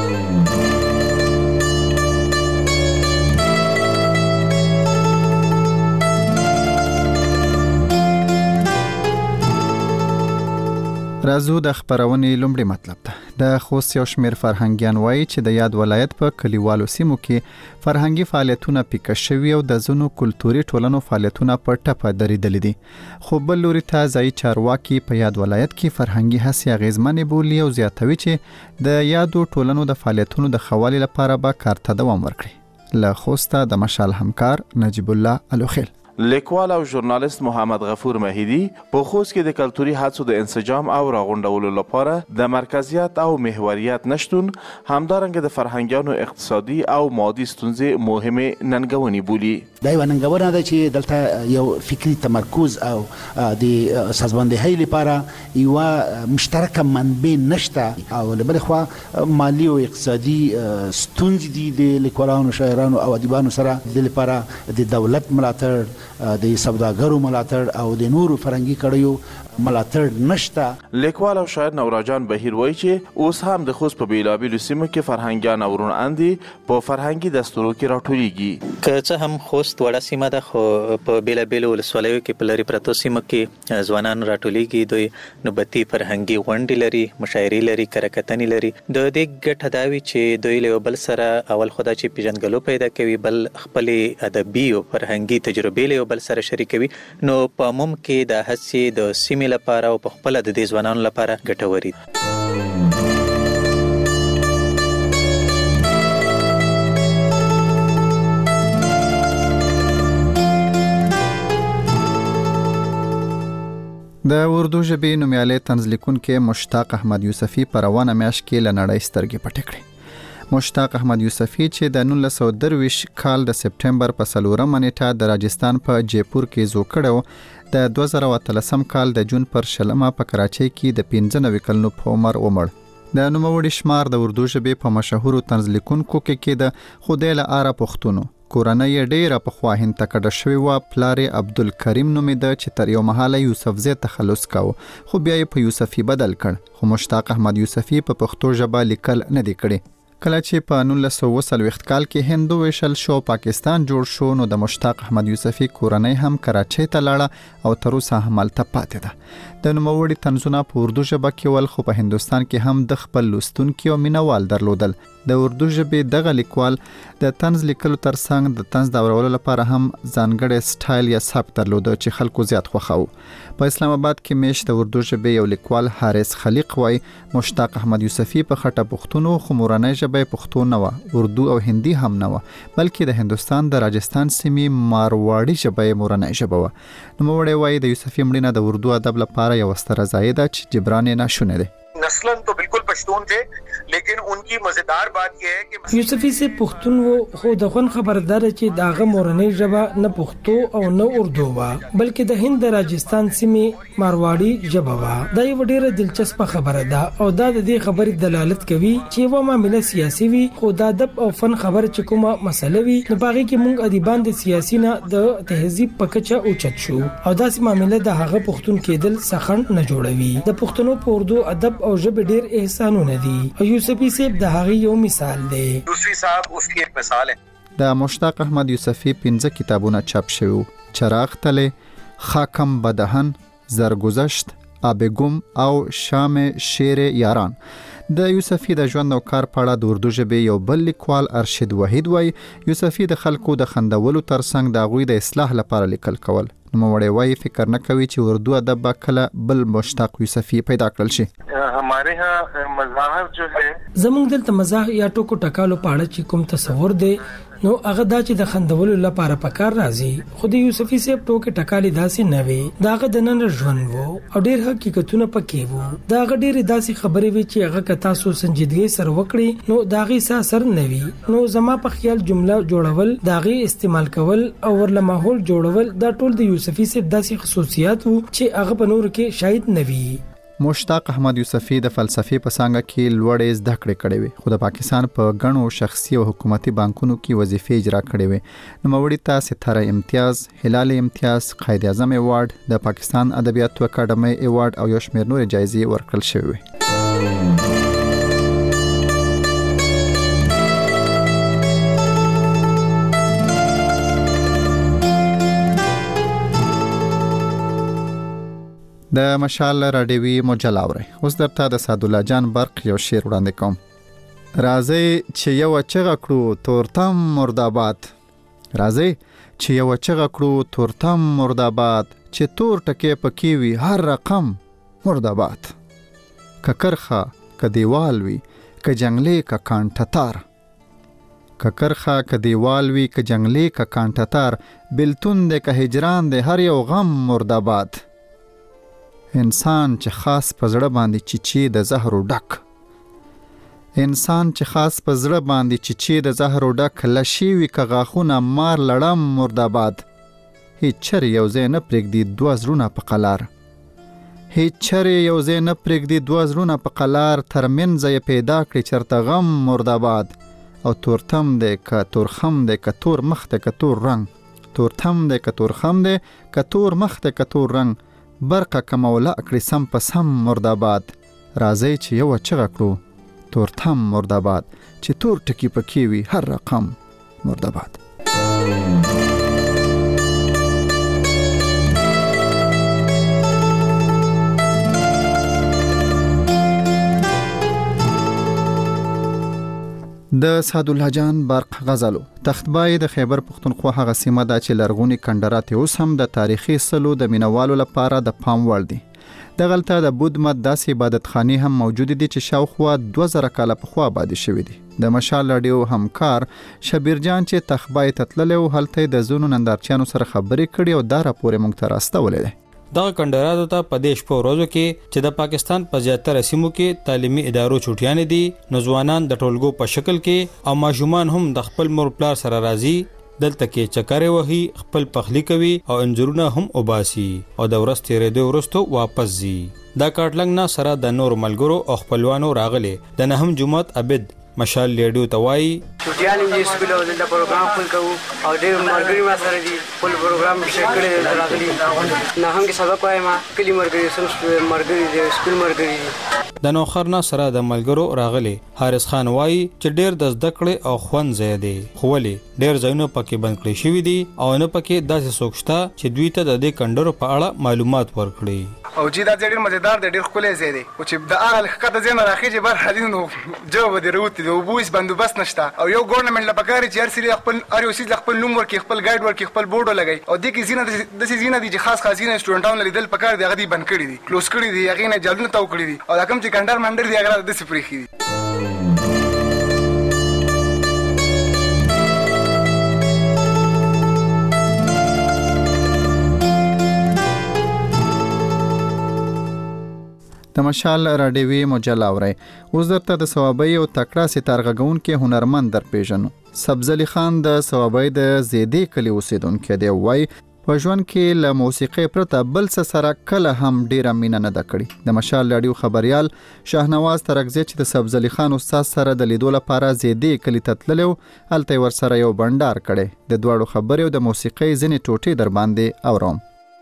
رازو د خبرونې لومړی مطلب ده. د خوست یو شمیر فرهنګیان وایي چې د یاد ولایت په کلیوالو سیمو کې فرهنګي فعالیتونه پیکه شوي او د ځینو کلتوري ټولنو فعالیتونه په ټپه درېدلي دي. خو بل لوري ته ځایي چارواکي په یاد ولایت کې فرهنګي هڅې اغیزمنې بولي او زیاتوي چې د یادو ټولنو د فعالیتونو د ښه والي لپاره به کار ته دوام ورکړي. له خوسته د مشال همکار نجیب الله الوخیل. لیکوال او ژورنالیست محمد غفور مهیدی په خوست کې د کلتوري هڅو د انسجام او راغونډولو لپاره د مرکزیت او محوریت نشتون همدارنګه د فرهنګیانو اقتصادي او مادي ستونزې مهمه ننګونې بولي. دا یو ننګونه ده چې دلته یو فکری تمرکز او د سازماندهۍ لپاره یو مشترکه منبع نشته او بل خو مالی او اقتصادي ستونزې دي د لیکوالانو شاعرانو او ادیبانو سره د لپاره د دولت ملاتړ د سوداګرو ملاتړ او د نورو فرهنګي کړیو ملاتړ نشته. لیکوال او شاعر نوراجان بهیر وایي چې اوس هم د خوست په بیلابیلو سیمو کې فرهنګیان او ورون اندي په فرهنګي دستورو کې راټولېږي. که څه هم خوست وړه سیمه ده خو په بیلابیلو ولسوالیو کې په لري پرتو سیمو کې ځوانان راټولېږي. دوی نوبتي فرهنګي غونډې لري، مشاعرې لري، کرکتنې لري. د دې ګټه دا وي چې دوی له بل سره اول خدا چې پیژنګلو پیدا کوي، بل خپل ادبي او فرهنګي تجربې له بل سره شریکوي. نو په عموم کې د هڅې د سیمې لپاره او په خپل د دې ځوانانو لپاره ګټوري. د اردو ژبې نومیالي طنز لیکونکی مشتاق احمد یوسفي په روانه میاشت کې له نړۍ سترګې پټې کړې. مشتاق احمد یوسفي چې د نولس سوه درویشت کال د سپټمبر په څلورمه نیټه د راجستان په جیپور کې زو کړو، د دوه زره اتلسم کال د جون پر شلمه په کراچۍ کې د پنځه نوي کلونو په عمر ومړ. د نوموړي شمار د اردو ژبې په مشهورو طنز لیکونکو کې کېده. خدای له آره پښتونو کورنۍ ډیره په خوا هند تکړه شوی و. پلار عبدالکریم نومیده چې تر یو مهاله یوسفزی تخلص کاوه، خو بیا یې په یوسفي بدل کړ. خو مشتاق احمد یوسفي په پښتو ژبه لیکل نه دی کړی. کله چې په نولس سوه اووه څلوېښت کال کې هندو ویشل شو پاکستان جوړ شو، نو د مشتاق احمد یوسفي کورنۍ هم کراچۍ ته لاړه او تر اوسه هم هلته پاتې ده. د نوموړي طنزونه په اردو ژبه کې ول، خو په هندوستان کې هم د خپل لوستونکي او مینوال درلودل. د اردو ژبې دغه لیکوال د طنز لیکلو ترڅنګ د طنز د اورولو لپاره هم ځانګړی سټایل یا سبک درلوده چې خلکو زیات خوښاوه. په اسلام آباد کې میش د اردو ژبې یو لیکوال حارث خلیق وای مشتاق احمد یوسفي په خټه پښتون خو مورنۍ ژبه پښتو نه و، اردو او هندي هم نه و، بلکې د هندوستان د راجستان سیمې مارواړي ژبه مورنۍ ژبه و. نوموړی وای د یوسفي مړینه د اردو ادب لپاره یو ستره ضایعه ده چې جبران یې ناشونی دی. नस्लन तो बिल्कुल पश्तून थे, लेकिन उनकी मजेदार बात यह है कि یوسفی سے پښتون وو خو د خون خبردار چې داغه مورنۍ ژبه نه پښتو او نه اردو وا بلکې د هند راجستان سیمې مارواړي ژبه وا. دا یو ډیره دلچسپه خبره ده او دا د دې خبرې دلالت کوي چې و معاملې سیاسي وي خو د ادب او فن خبر چې کومه مسله وي نو باغی کې مونږ ادیبان د سیاسي نه د تهذیب په کچه اوچت شو او داسې معاملې د هغه پښتون کېدل سخن نه جوړوي. د پښتنو په اردو ادب او ژبه ډیر احسانونه دي او یوسفی صاحب د هغه یو مثال دی. یوسفی صاحب उसकी एक مثال है. د مشتاق احمد یوسفی پنځه کتابونه چاپ شوی: چراغ تله، خاکم بدهن، زرگذشت، آبگم او شام شیر یاران. د یوسفی د ژوند او کار په اړه د اردو ژبې یو بل لیکوال ارشد وحید وای یوسفی د خلکو د خندولو ترڅنګ د غوی د اصلاح لپاره لیکل کول. نو وړي وای فکر نه کوي چې اردو ادب کله بل مشتاق یوسفی پیدا کړل شي. हमारे यहाँ मज़ाहर जो है زمونږ دلته مزاح یا ټوکو ټکالو په اړه چې کوم تصور دی نو هغه دا چې د خندولو لپاره پکار راځي. خو د یوسفی صاحب ټوکې ټکالې داسې نه وي، داغه د نن ژوند وو او ډېر حقیقتونه پکې وو. داغه ډېر داسې خبرې وي چې هغه که تاسو سنجیدګي سره وکړي نو داغه اثر نه وي. نو زما په خیال جمله جوړول، داغه استعمال کول او ورله ماحول جوړول دا ټول د یوسفی صاحب داسې خصوصیات وو چې هغه په نور کې شاید نه وي. مشتاق احمد یوسفی د فلسفي په څانګه کې لوړې زده کړې کړې وي، خو د پاکستان په غنو شخصي او حکومتي بانکونو کې وظیفې اجرا کړې وي. نوموړي ته ستاره امتیاز، هلال امتیاز، قائد اعظم ایوارډ، د پاکستان ادبیاتو اکاډمي ایوارډ او یو شمېر نورې جایزې ورکړل شوې وي. د مشال راډیوي مجله اوري. اوس درته د سعدالله جان برق یو شعر وړاندې کوم. راځي چې یو چغه کړو تورتم مرداباد، راځي چې یو چغه کړو تورتم مرداباد، چې تور ټکي پکې وي هر رقم مرداباد. ک کرخه ک دیوال وي ک جنگلې ک کانټتار، که کرخه که دیوال وی که جنگلی که کانټتار بلتون دی که هجران دی هر یو غم مرداباد انسان چې خاص په زړه باندې چیچی د زهرو ډک انسان چې خاص په زړه باندې چیچی د زهرو ډک لشي وی که غاخونه مار لړم مرداباد هیڅ چر یو ځای نه پرېږدي دوه زړونه په قلار هیڅ چر یو ځای نه پرېږدي دوه زړونه په قلار ترمنځ یې پیدا کړي چرته غم مرداباد او تورتم دی که تورخم دی که تور مخ دی که تور رنگ تورتم دی که تورخم دی که تور مخ دی که تور رنگ برقه که مولا کړي سم په سم مرداباد راځئ چې یو چغه کړو تورتم مرداباد چې تور ټکی پکې وي هر رقم مرداباد د سعدالله جان برق غزلو تختبای د خیبر پختونخوا هغه سیمه ده چې لرغونی کندرات اوس هم د تاریخي سلو د مینوالو لپاره د پام وړ دي د غلطه د بود مت داسې عبادتخانه هم موجود دي چې شاوخوا دوه زره کاله پخوا آباد شوی دي د مشال رادیو همکار شبیر جان چې تختبای تتللو هلته د زونو نندارچیانو سره خبرې کړي او دا راپور موږ ته راستولې ده دغه کندراتو ته په دیش په ورځو کې چې د پاکستان په زیاتره سیمو کې تعلیمي ادارو چوټیانې دي نوځوانان د ټولګو په شکل کې او ماشومان هم د خپل مور پلار سره راځي دلته کې چکرې وهي خپل پخلی کوي او انځورونه هم وباسي او د ورځ تیرېدو وروسته واپس ځي دا کارتلنګ نه سره د نور ملګرو او خپلوانو راغلي د نهم جمعات عبد مشال لیډیو توای چټیان یې سکول او د پروګرام خپل کوو او ډېر مرګري ما سره دي خپل پروګرام شکړې راغلي نه هم کې سبق وایم کلی مرګري سم مرګري دي سکول مرګري د نوخر نه سره د ملګرو راغلي حارث خان وای چې ډېر د زده کړې او خوند ځای دی خو ولې ډېر ځایونه پکې بند کړی شوی دي او نه پکې داسې څوک شته چې دوی ته د دې کندرو په اړه معلومات ورکړي او جی دا ډېر مزیدار دی ډېر ښکلی ځای دی او چې د هغه ښکته ځای نه راخېږي بر حدیث نو جو به دې راوتي د اوبو هېڅ بندوبست نشته او یو ګورنمنټ له پکار چې هر سړي خپل هر یو څیز له خپل نوم ورکړي خپل ګایډ ورکړي خپل بورډ ولګوي او دې کې ځینې داسې ځینې دي چې خاص خاص ځینې سټوډنټانو لیدل پکار دي هغه دې بند کړي دي کلوز کړي دي هغې نه جالونه تاو کړي دي او دا کوم چې کنډر منډر دي هغه داسې پرېښي دي د مشال راډیوي مجله اوري اوس درته د ثوابي او تکړه ستار غږون کې هنرمند در پیژنو سبزلی خان د ثوابي د زیدي کلی اوسیدونکو دی وای په ژوند کې له موسیقي پرته بل څه سره کله هم ډیره مینه نه کړې د مشال راډیو خبريال شاهنواز ترکزی چې د سبزلی خان استاد سره د لیدو لپاره زیدي کلی تتللو الته ور سره یو بندر کړي د دوړو خبرې او د موسیقي ځنې ټوټې در باندې اورم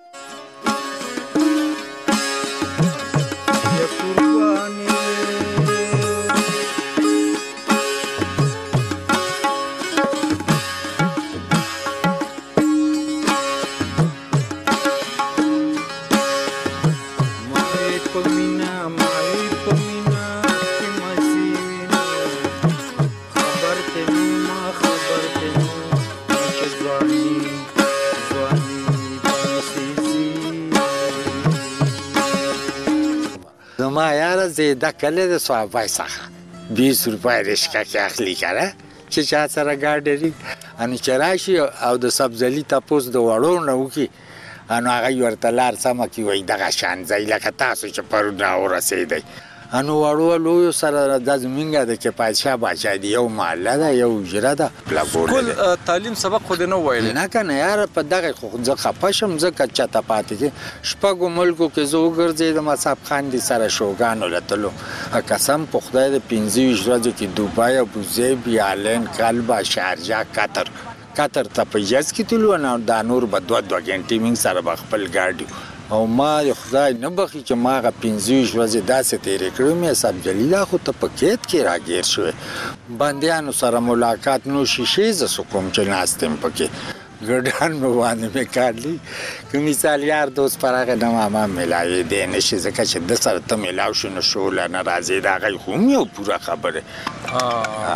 ما یاره زیده کله د صحابای څخه بیس روپۍ رشکه کې اخلي کنه چې چا سره ګاډري ان چې راشي او د سبزلی تاسو د وړو نه وکي ان هغه ورته لار سم کی وای دغه شان ځای لکه تاسو چې پرونه ورسېدی ان وړو لوی سره د زمینګه د کې پادشاه بچا دی یو محله ده یو جره ده کول تعلیم سبق خو نه وایل نه کنه یار په دغه خو ځکه خپشم ځکه چاته پاتې کې شپږو ملکو کې زه وګرځې د مصعب خان دي سره شوګانو لتلو قسم په خدای د پنځه ویشت ورځې کې دوبای ابوظبي آلین قلبه شارجه قطر قطر ته په یز کې تلو نه د نور په دوه دوه غنټې موږ سره خپل ګاډي او ما خدای نه بخي چې ما غ پنځه ویشت ورځې داسې تیرې کړې مې سب جلیلا خو ته پکېت کې راګیر شوې باندېانو سره ملاقات نو شیشې ز کوم چې ناستم پکې ګډان مې وانه مې کاډلی کوم مثال یار دوست پرغه نه ما ملایې دې نشي ځکه چې د سره ته ملاو شو نو شو لا ناراضي دا غي خو مې پورا خبره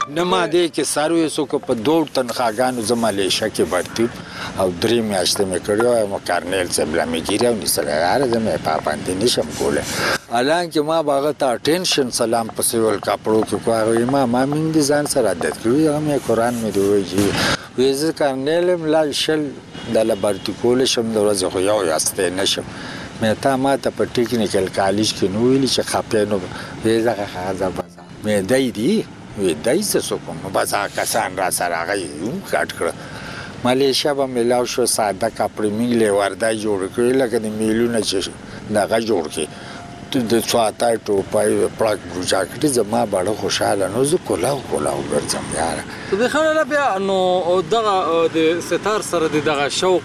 نه ما دې کې سروي سو کو په دوه تنخواګانو زمالیشه کې برتی او درې میاشتې مې کړو مو کارنیل سبلا مې ګیرو نسره راځه مې پابند نشم کوله الان کې ما باغ ته ټینشن سلام په سیول کپړو کې کوه ما ما من دي ځان سره عادت کړو مې قرآن مې دوی ویزه کارنیل ملا شل د لبرتی کول شم د ورځې خو یو یاسته نشم مې تا ما ته په ټیکنیکل کالج کې نو ویل چې خپې نو ویزه خاصه بازا مې دای دی وی دای څه کوم بازا کسان را سره غي کټ کړ مالیشیا به ملاو شو ساده کپړې میله وردا جوړ کړل لکه د میلونه چې دغه جوړ کړي د څواتای ټوپای پلاک بروجاکټ زما باندې خوشاله نو زه کولاو کولاو ګرځم یار د خلل بیا نو دغه د ستار سره دغه شوق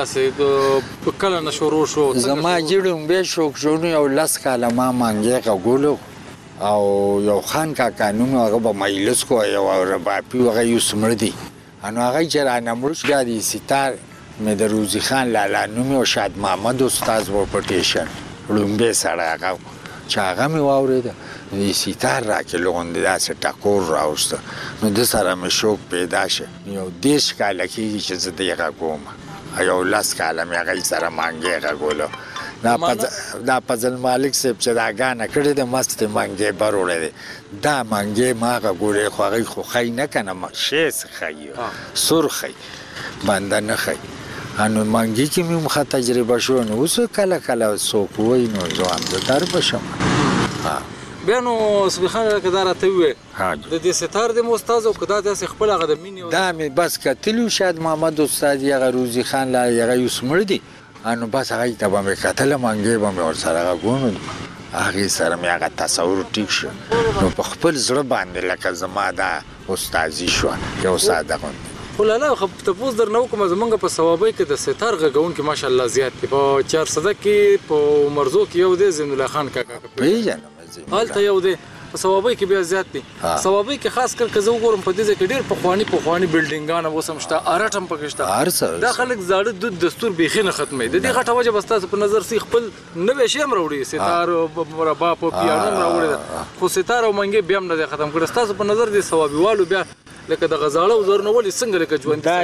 داسې په کله نشورو شو زما جوړم به شوق شونه یو لاس کاله ما مانګه غولو او یو خان کا قانون هغه به مجلس کو یو رباپی هغه یو سمردي انو هغه جرانه مرش غادي ستار مې د روزي خان لالا نوم او شاد محمد استاد و پټیشن لومبه سره هغه چې هغه مې واورید د ستار راکې لوند داسې ټاکور راوسته نو د سره مې شوق پیدا شه یو دیش کاله کې چې زه دغه کوم یو لاس کاله مې هغه سره مانګه غولو دا پز دا پزل مالک سپ چې دا غانه کړی د مست مانګه بروړې دا مانګه ماغه ګورې خو هغه خو خای نه کنه ما شیس خای سرخی باندې نه خای انو مانګي کې مې مخه تجربه شو نو اوس کله کله سو کوی نو ځوان د در بشم ها بیا نو سبحان الله کدار ته وې د دې ستار د استاد او کدا د خپل هغه د مینې دا مې بس کتلو شاد محمد استاد یغه روزي خان لا یغه یوسمر دي انو بس هغه ته به مې کتل مانګي به مې ور سره غوونو هغه سره مې هغه تصور ټیک شو نو په خپل زړه باندې لکه زما دا استادي شو یو ساده غوند ولاله خو تاسو در نو کوم زمونږ په ثوابای کې د ستار غون کې ماشاءالله زیات دي په چهارصد کې په مرزو کې یو دی زین الله خان کاکا پیژنم حالت یو دی په ثوابای کې بیا زیات دي ثوابای کې خاص کر کزو ګورم په دې کې ډېر په خواني په خواني بلډینګان اوسم شته ارټم پکشته دا خلک زاړه د دستور بيخي نه ختمې د دې غټه وجه بس تاسو په نظر سي خپل نوې شی هم راوړي ستار مربع په پیانو راوړي خو ستار او منګي بیا هم نه ختم کړه تاسو په نظر دي ثوابيوالو بیا لکه د غزاله او زرنه ولې څنګه لکه ژوند دا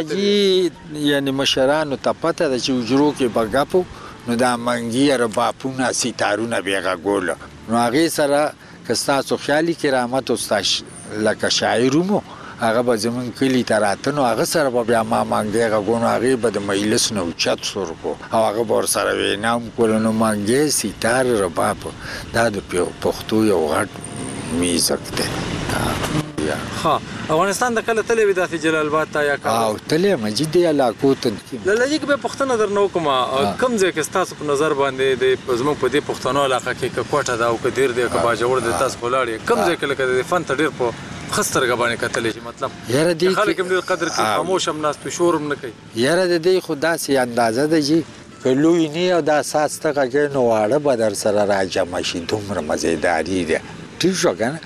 جی یعنی مشرانو ته پته د چې وجرو کې بغاپو نو دا منګي رباپونه ستارونه بیغه ګول نو هغه سره کستاسو خیالي کرامت استاد لکه شاعرمو هغه به زمون کلی تراته نو هغه سره بیا ما مانګي غونو هغه به د مجلس نو چت سر کو او هغه بور سره وینام کول نو مانګي ستار رباپ دا د پښتو یو غټ میزک ده ها افغانستان د کله تلې ودات جلال آباد ته یا کا او تلې مجید یا لاکوت لږ به پښتنه درنو کوم کم ځای کې تاسو په نظر باندې د زموږ په دې پښتنو علاقه کې کوټه دا او کډیر دی کبا جوړ د تاسو ولاړې کم ځای کې لکه د فن تډیر په خستر غبانې کتلې چې مطلب یاره دې خلک هم د قدر کې خاموش هم ناس په شورم نه کوي یاره دې خدا سي اندازه ده جی کلوې نه او دا اساس ته کې نو واړه به در سره راځم شي دومره مزیداری ده ټیک شو کنه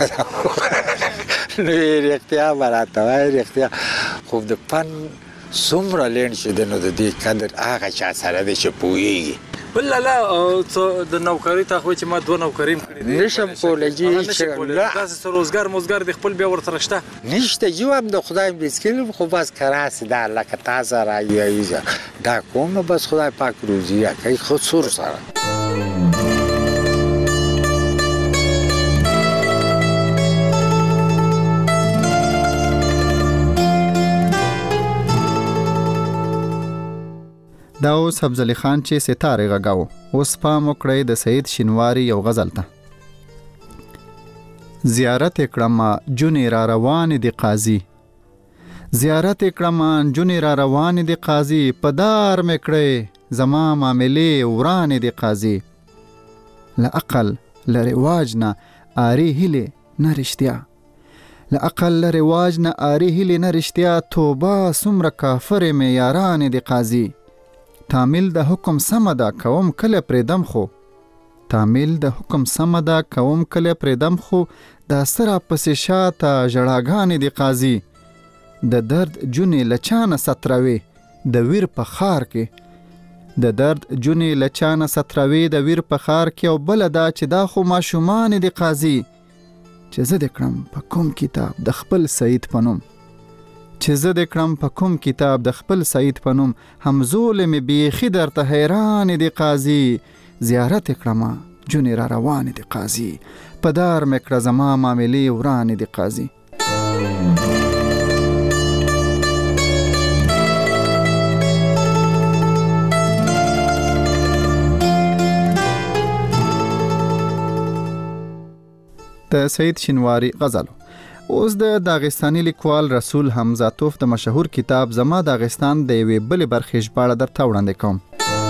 نو ریختیا براته وای ریختیا خو د پن سمره لین چې د نو د دې قدر هغه چا سره د چپويږي بل لا د نوکری ته خو چې ما دوه نوکریم کړی نشم کولای چې لا تاسو روزګار موزګار د خپل بیا ورته رشته نشته جواب د خدای بسکل خو بس کراس دا لکه تازه راځي دا کوم بس خدای پاک روزي کوي خو سر سره دا اوس حفظ خان چې ستاره غاو اوس پام وکړی د سید شینواری یو غزل ته زیارت کړم جونې را روان دي قاضي زیارت کړم جونې را روان دي قاضي پدار مې کړې زما معاملې وران دي قاضي لا عقل لا رواج نه اری هله نه رښتیا لا عقل لا رواج نه اری هله نه رښتیا توبه سمره کافر مې یاران دي قاضي تعمیل د حکم سمدا کوم کله پردم خو تعمیل د حکم سمدا کوم کله پردم خو د سره پسې شاته جړاګانې دی قاضي د درد جونې لچانه ستروي د ویر په خار کې د درد جونې لچانه ستروي د ویر په خار کې او بل دا چې دا خو ماشومان دی قاضي چې زه د کړم په کوم کتاب د خپل سید پنوم چې زه د کړم په کوم کتاب د خپل سید پنوم همزول می بیخي درته حیران دی قاضي زیارت کړم جون را روان دی قاضي په دار مکړه زما معاملې وران دی قاضي د سید شینواری غزل. اوس د داغستاني لیکوال رسول حمزاتوف د مشهور کتاب زما داغستان د یوې بلې برخې ژباړه درته وړاندې کوم.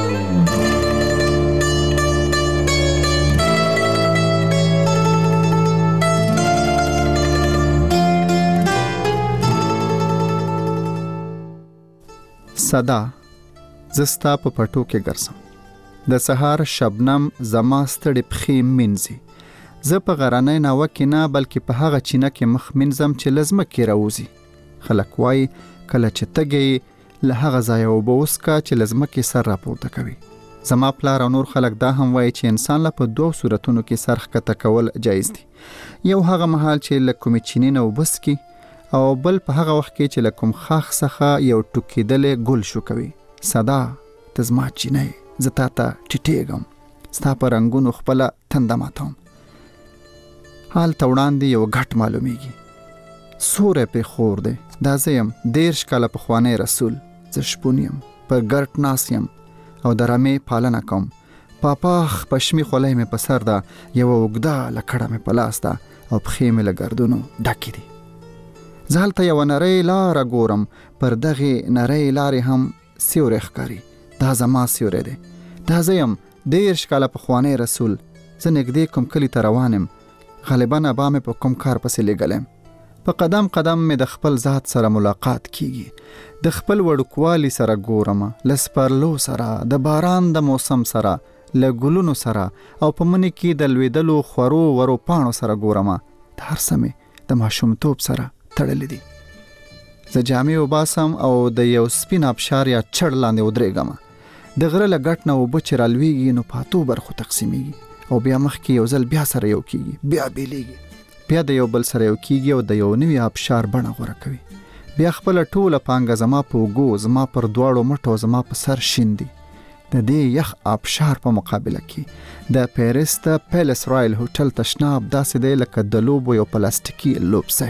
صدا زستا په پټو کې ګرځم د سهار شبنم زما ستړي پخې منځي زه په غرانۍ ناوه کې نه بلکې په هغه چینه کې مخ منځم چې لزمه کې راوځي. خلک وایي کله چې تږی له هغه ځایه اوبه وڅښه چې لزمه کې سر راپورته کوي. زما پلار او نور خلک دا هم وایي چې انسان له په دوو صورتونو کې سر ښکته کول جایز دي. یو هغه مهال چې له کومې چینې نه اوبه څښي او بل په هغه وخت کې چې له کوم خاخ څخه یو ټوکېدلی ګل شو کوي. صدا ته زما چینی زه تا ته ټیټېږم ستا په رنګونو خپله تنده ماتوم. حال ته وړاندې یو غټ معلومیږي سوری پې خور دی. دا زه یم دېرش کاله پخوانی رسول. زه شپون یم په ګرټ ناست یم او د رمې پالنه کوم. پاپاخ پشمي خولۍ مې په سر ده یوه اوږده لکړه مې په لاس ده او پښې مې له ګردونو ډکې دي. زه هلته یوه نرۍ لاره ګورم پر دغې نرۍ لارې هم سیوری ښکاري. دا زما سیوری دی. دا زه یم دېرش کاله پخوانی رسول. زه نږدې کوم کلي ته روان یم. غالباً ابا مې په کوم کار پسې لېږلی. په قدم قدم مې د خپل ذات سره ملاقات کیږي. د خپل وړوکوالي سره ګورم له سپرلو سره د باران د موسم سره له ګلونو سره او په مني کې د لوېدلو خورو ورو پاڼو سره ګورم. د هر څه مې د ماشومتوب سره تړلې دي. زه جامې وباسم او د یو سپین آبشار یا چړ لاندې ودرېږم. د غره له ګټ نه اوبه چې رالوېږي نو په اتو برخو تقسیمیږي او بیا مخکې یو ځل بیا سره یو کیږي بیا بیلیږي بیا د یو بل سره یو کیږي او د یو نوي آبشار بڼه غوره کوي. بیا خپله ټوله پانګه زما په اوږو زما پر دواړو مټو زما په سر شیندي. د دې یخ آبشار په مقابله کې د پیرس د پیلس رایل هوټل تشناب داسې دی لکه د لوبو یو پلاستیکي لوبسه.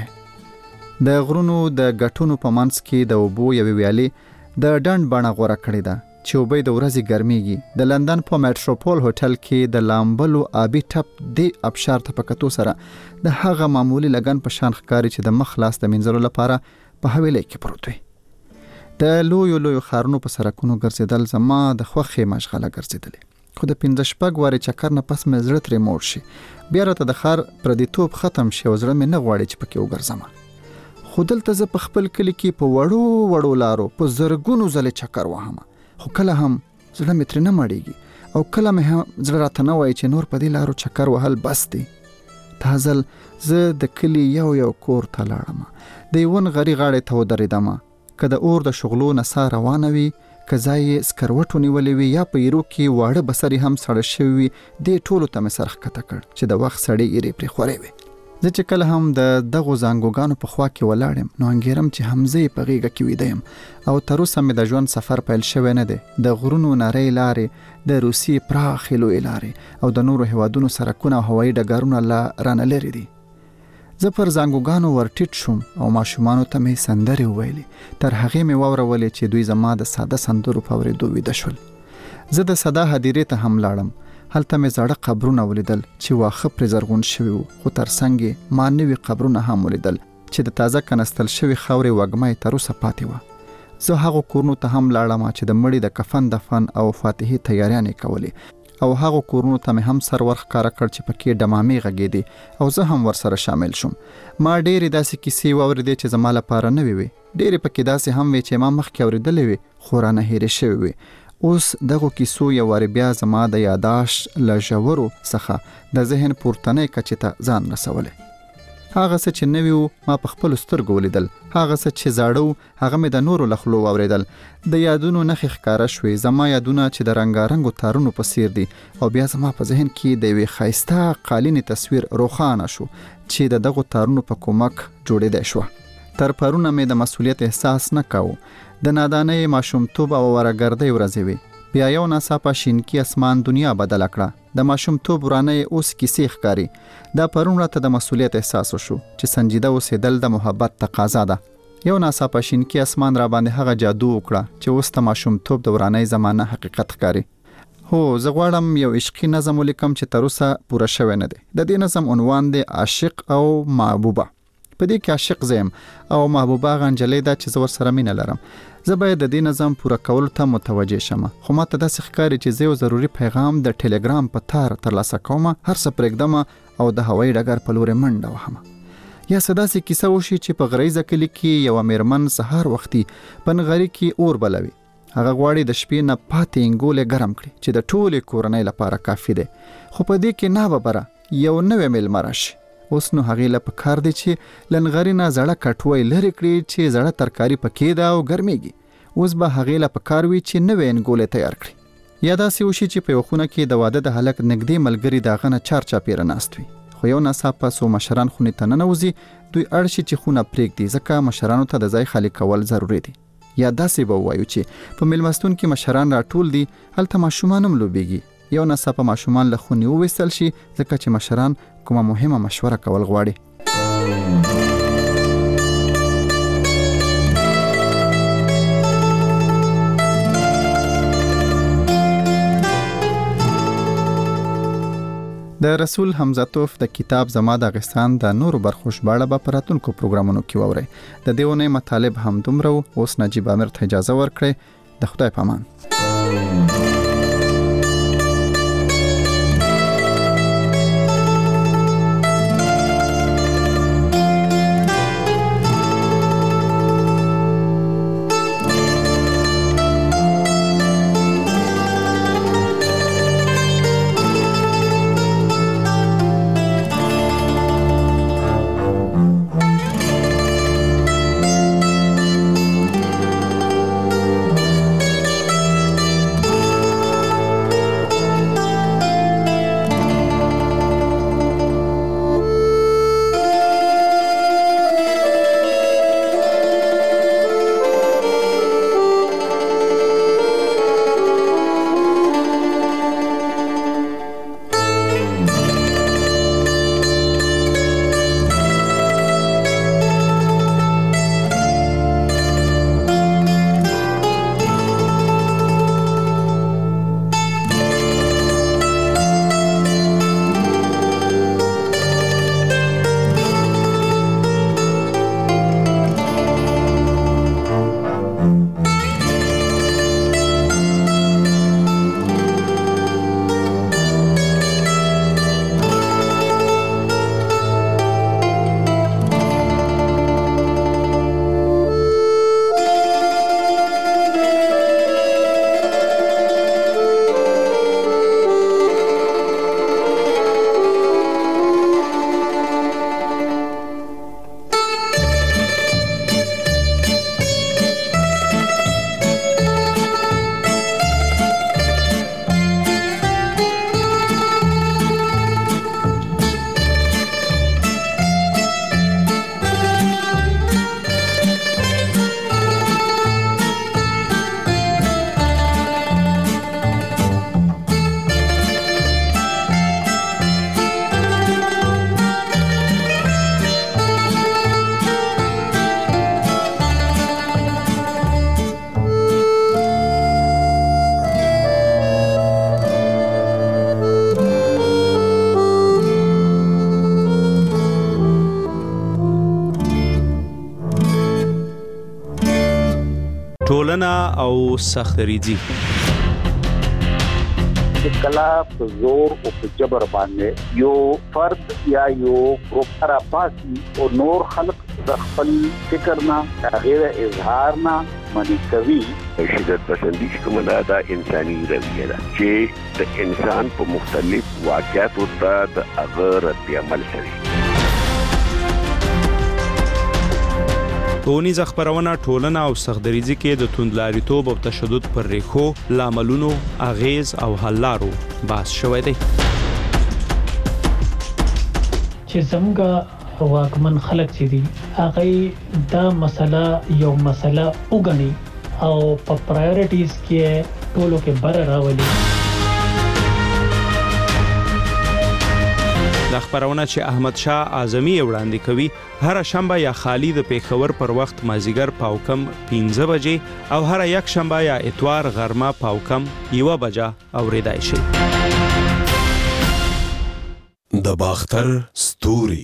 د غرونو د ګټونو په منځ کې د اوبو یوې ویالې د ډنډ بڼه غوره کړې ده چې اوبه د ورځې ګرمیږي. د لندن په میټروپول هوټل کې د لامبلو آبي ټپ د آبشار ته په کتو سره د هغه معمولي لګن په شان ښکاري چې د مخ لاس د مینځلو لپاره په حویلۍ کې پروت وي. د لویو لویو ښارونو په سړکونو ګرځېدل زما د خوښې مشغله ګرځېدلې. خو د پنځه شپږ وارې چکر نه پس مې زړه ترې موړ شي. بیا راته د ښار پردیتوب ختم شي او زړه مې نه غواړي چې پکې وګرځم. خو دلته زه په خپل کلي کې په وړو وړو لارو په زرګونو ځلې چکر وهم. خو کله هم زړه مې ترې نه مړېږي او کله مې هم زړه راته نه وایي چې نور په دې لارو چکر وهل بس دی. دا ځل زه د کلي یو یو کور ته لاړم. د یو نغري غاړې ته ودرېدم. که د اور د شغلو نڅا روانه وي که ځای یې سکروټو نیولې وي یا په ایرو کې واړه بسرې هم سړه شوي وي دې ټولو ته مې سر ښکته کړ چې د وخت سړې ایرې پرې خورې وي. زه چې کله هم د دغو زانګوګانو په خوا کې ولاړم نو انګیرم چې همزه یې په غېږه کې ویده یم او تر اوسه مې د ژوند سفر پیل شوی نه دی. د غرونو نرۍ لارې د روسیې پراخې لویې لارې او د نورو هیوادونو سرکونه او هوایي ډګرونه لا رانه لرې دي. زه پر زانګوګانو ورټیټ شوم او ماشومانو ته مې سندرې وویلې. تر هغې مې واورولې چې دوی زما د ساده سندرو په اورېدو ویده شول. زه د صدا هدیرې ته هم لاړم. هلته مې زاړه قبرونه ولیدل چې واښه پرې زرغون شوي وو خو تر څنګ یې ما نوي قبرونه هم ولیدل چې د تازه کنستل شوي خاورې وږمه یې تر اوسه پاتې وه. زه هغو کورونو ته هم لاړم چې د مړي د کفن دفن او فاتحې تیاریانې کولې او هغو کورونو ته مې هم سر ورښکاره کړ چې پکې ډمامې غږېدې او زه هم ورسره شامل شوم. ما ډېرې داسې کیسې واورېدې چې زما لپاره نوې وې. ډېرې پکې داسې هم وې چې ما مخکې اورېدلې وې خو رانه هېرې شوې وې. اوس دغو کیسو یو وارې بیا زما د یاداشت له ژورو څخه د ذهن پورتنۍ کچې ته ځان رسولی. هغه څه چې نوی ما په خپل سترګو ولیدل، هغه څه چې زاړه هغه مې د نورو لخلو واوریدل. د یادونو نښې ښکاره شوې، زما یادونه چې د رنګارنګو تارونو په څیر دي، او بیا زما په ذهن کې د یوې ښایسته قالینې تصویر روښانه شو چې د دغو تارونو په کومک جوړېدی شوه. تر پرونه مې د مسؤلیت احساس نه کاوه. د نادانۍ، ماشومتوب او ورګردۍ ورځې وې. بیا یو ناڅاپه شینکي اسمان دنیا بدله کړه. د ماشومتوب ورانه اوس کیسې ښکاري. دا پرون راته د مسؤلیت احساس وشو چې سنجیده اوسېدل د محبت تقاضا ده. یو ناڅاپه شینکي اسمان را باندې هغه جادو وکړه چې اوس د ماشومتوب د ورانه زمانه حقیقت ښکاري. هو، زه غواړم یو عشقي نظم ولیکم چې تر اوسه پوره شوی نه دی. د دې نظم عنوان دی عاشق او محبوبه. په دې کې عاشق زم او محبوبه غنجلې ده چې زه ورسره مینه لرم. زه باید د دې نظم پوره کولو ته متوجه شم. خو ماته داسې ښکاري چې زه یو ضروري پیغام د ټلګرام په تار ترلاسه کوم، هر څه پرېږدم او د هوایي ډګر په لورې منډه وهم. یا څه داسې کیسه وشي چې په غریزه کلي کې یوه میرمن سهار وختي په نغري کې اور بلوي. هغه غواړي د شپې نه پاتې انګولې ګرم کړي چې د ټولې کورنۍ لپاره کافي دی. خو په دې کې ناببره یو نوی میلمه راشي. اوس نو هغې له پکار دی چې له نغري نه زړه کټوی لرې کړي چې زړه ترکاري پکې ده او ګرمېږي. اوس به هغې له پکار وي چې نوې انګولې تیار کړي. یا داسې وشي چې په یو خونه کې د واده د هلک نږدې ملګري د هغه نه چار چاپېره ناست وي. خو یو ناڅاپه څو مشران خونې ته ننوځي، دوی اړ شي چې خونه پرېږدي ځکه مشرانو ته د ځای خالي کول ضروري دي. یا داسې به ووایو چې په میلمستون کې مشران راټول دي، هلته ماشومان هم لوبېږي. یو ناڅاپه ماشومان له خونې وویستل شي ځکه چې مشران کومه مهمه مشوره کول غواړي. د رسول حمزه توف د کتاب زما د افغانستان د نورو برخو ژباړه به په راتلونکو پروګرامونو کې واورئ. د دې اونۍ مطالب هم دومره و. اوس نجیب امیر ته اجازه ورکړئ. د خدای په امان. ټولنه او سختريځي کلا په زور او په جبر باندې یو فرد یا یو ګروپ را پاسي او نور خلق د خپل فکر نه غیر اظهار نه منی کوي. شدت پسندي کومه دا انساني رویه ده چې د انسان په مختلف واقعیتو ته د هغه رد عمل کوي. اونیز خبرونه ټولنه او سختدریزي کې د توندلاریتوب او تشدد پر ریښو لاملونو اغیز او حل لارو بحث شوی دی. چې څنګه واکمن خلک چې دي هغه دا مسله یو مسله وګڼي او په پرایورټیز کې ټولو کې بر راولي. د خبرونه چې احمد شاه اعظمي وړاندې کوي هر شنبه یا خالی د پیښور پر وخت مازیګر پاوکم پنځه بجې او هر یک شنبه یا اتوار غرمه پاوکم یو بجه اوریدای شي. د باختر ستوري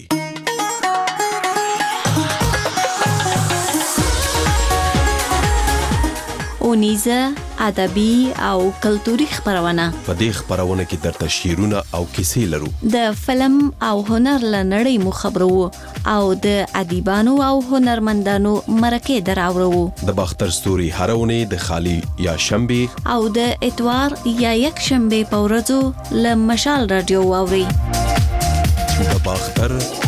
اونیزه ادبي او کلتوري خبرونه. په دې خبرونه کې درته شعرونه او کیسې لرو. د فلم او هنر لنړۍ مو خبرو او د ادیبانو او هنرمندانو مرکه دراوړو. د باختر ستوري هرونه د خالی یا شنبه او د اتوار یا یک شنبه په ورځو ل مشال رادیو واوري. د باختر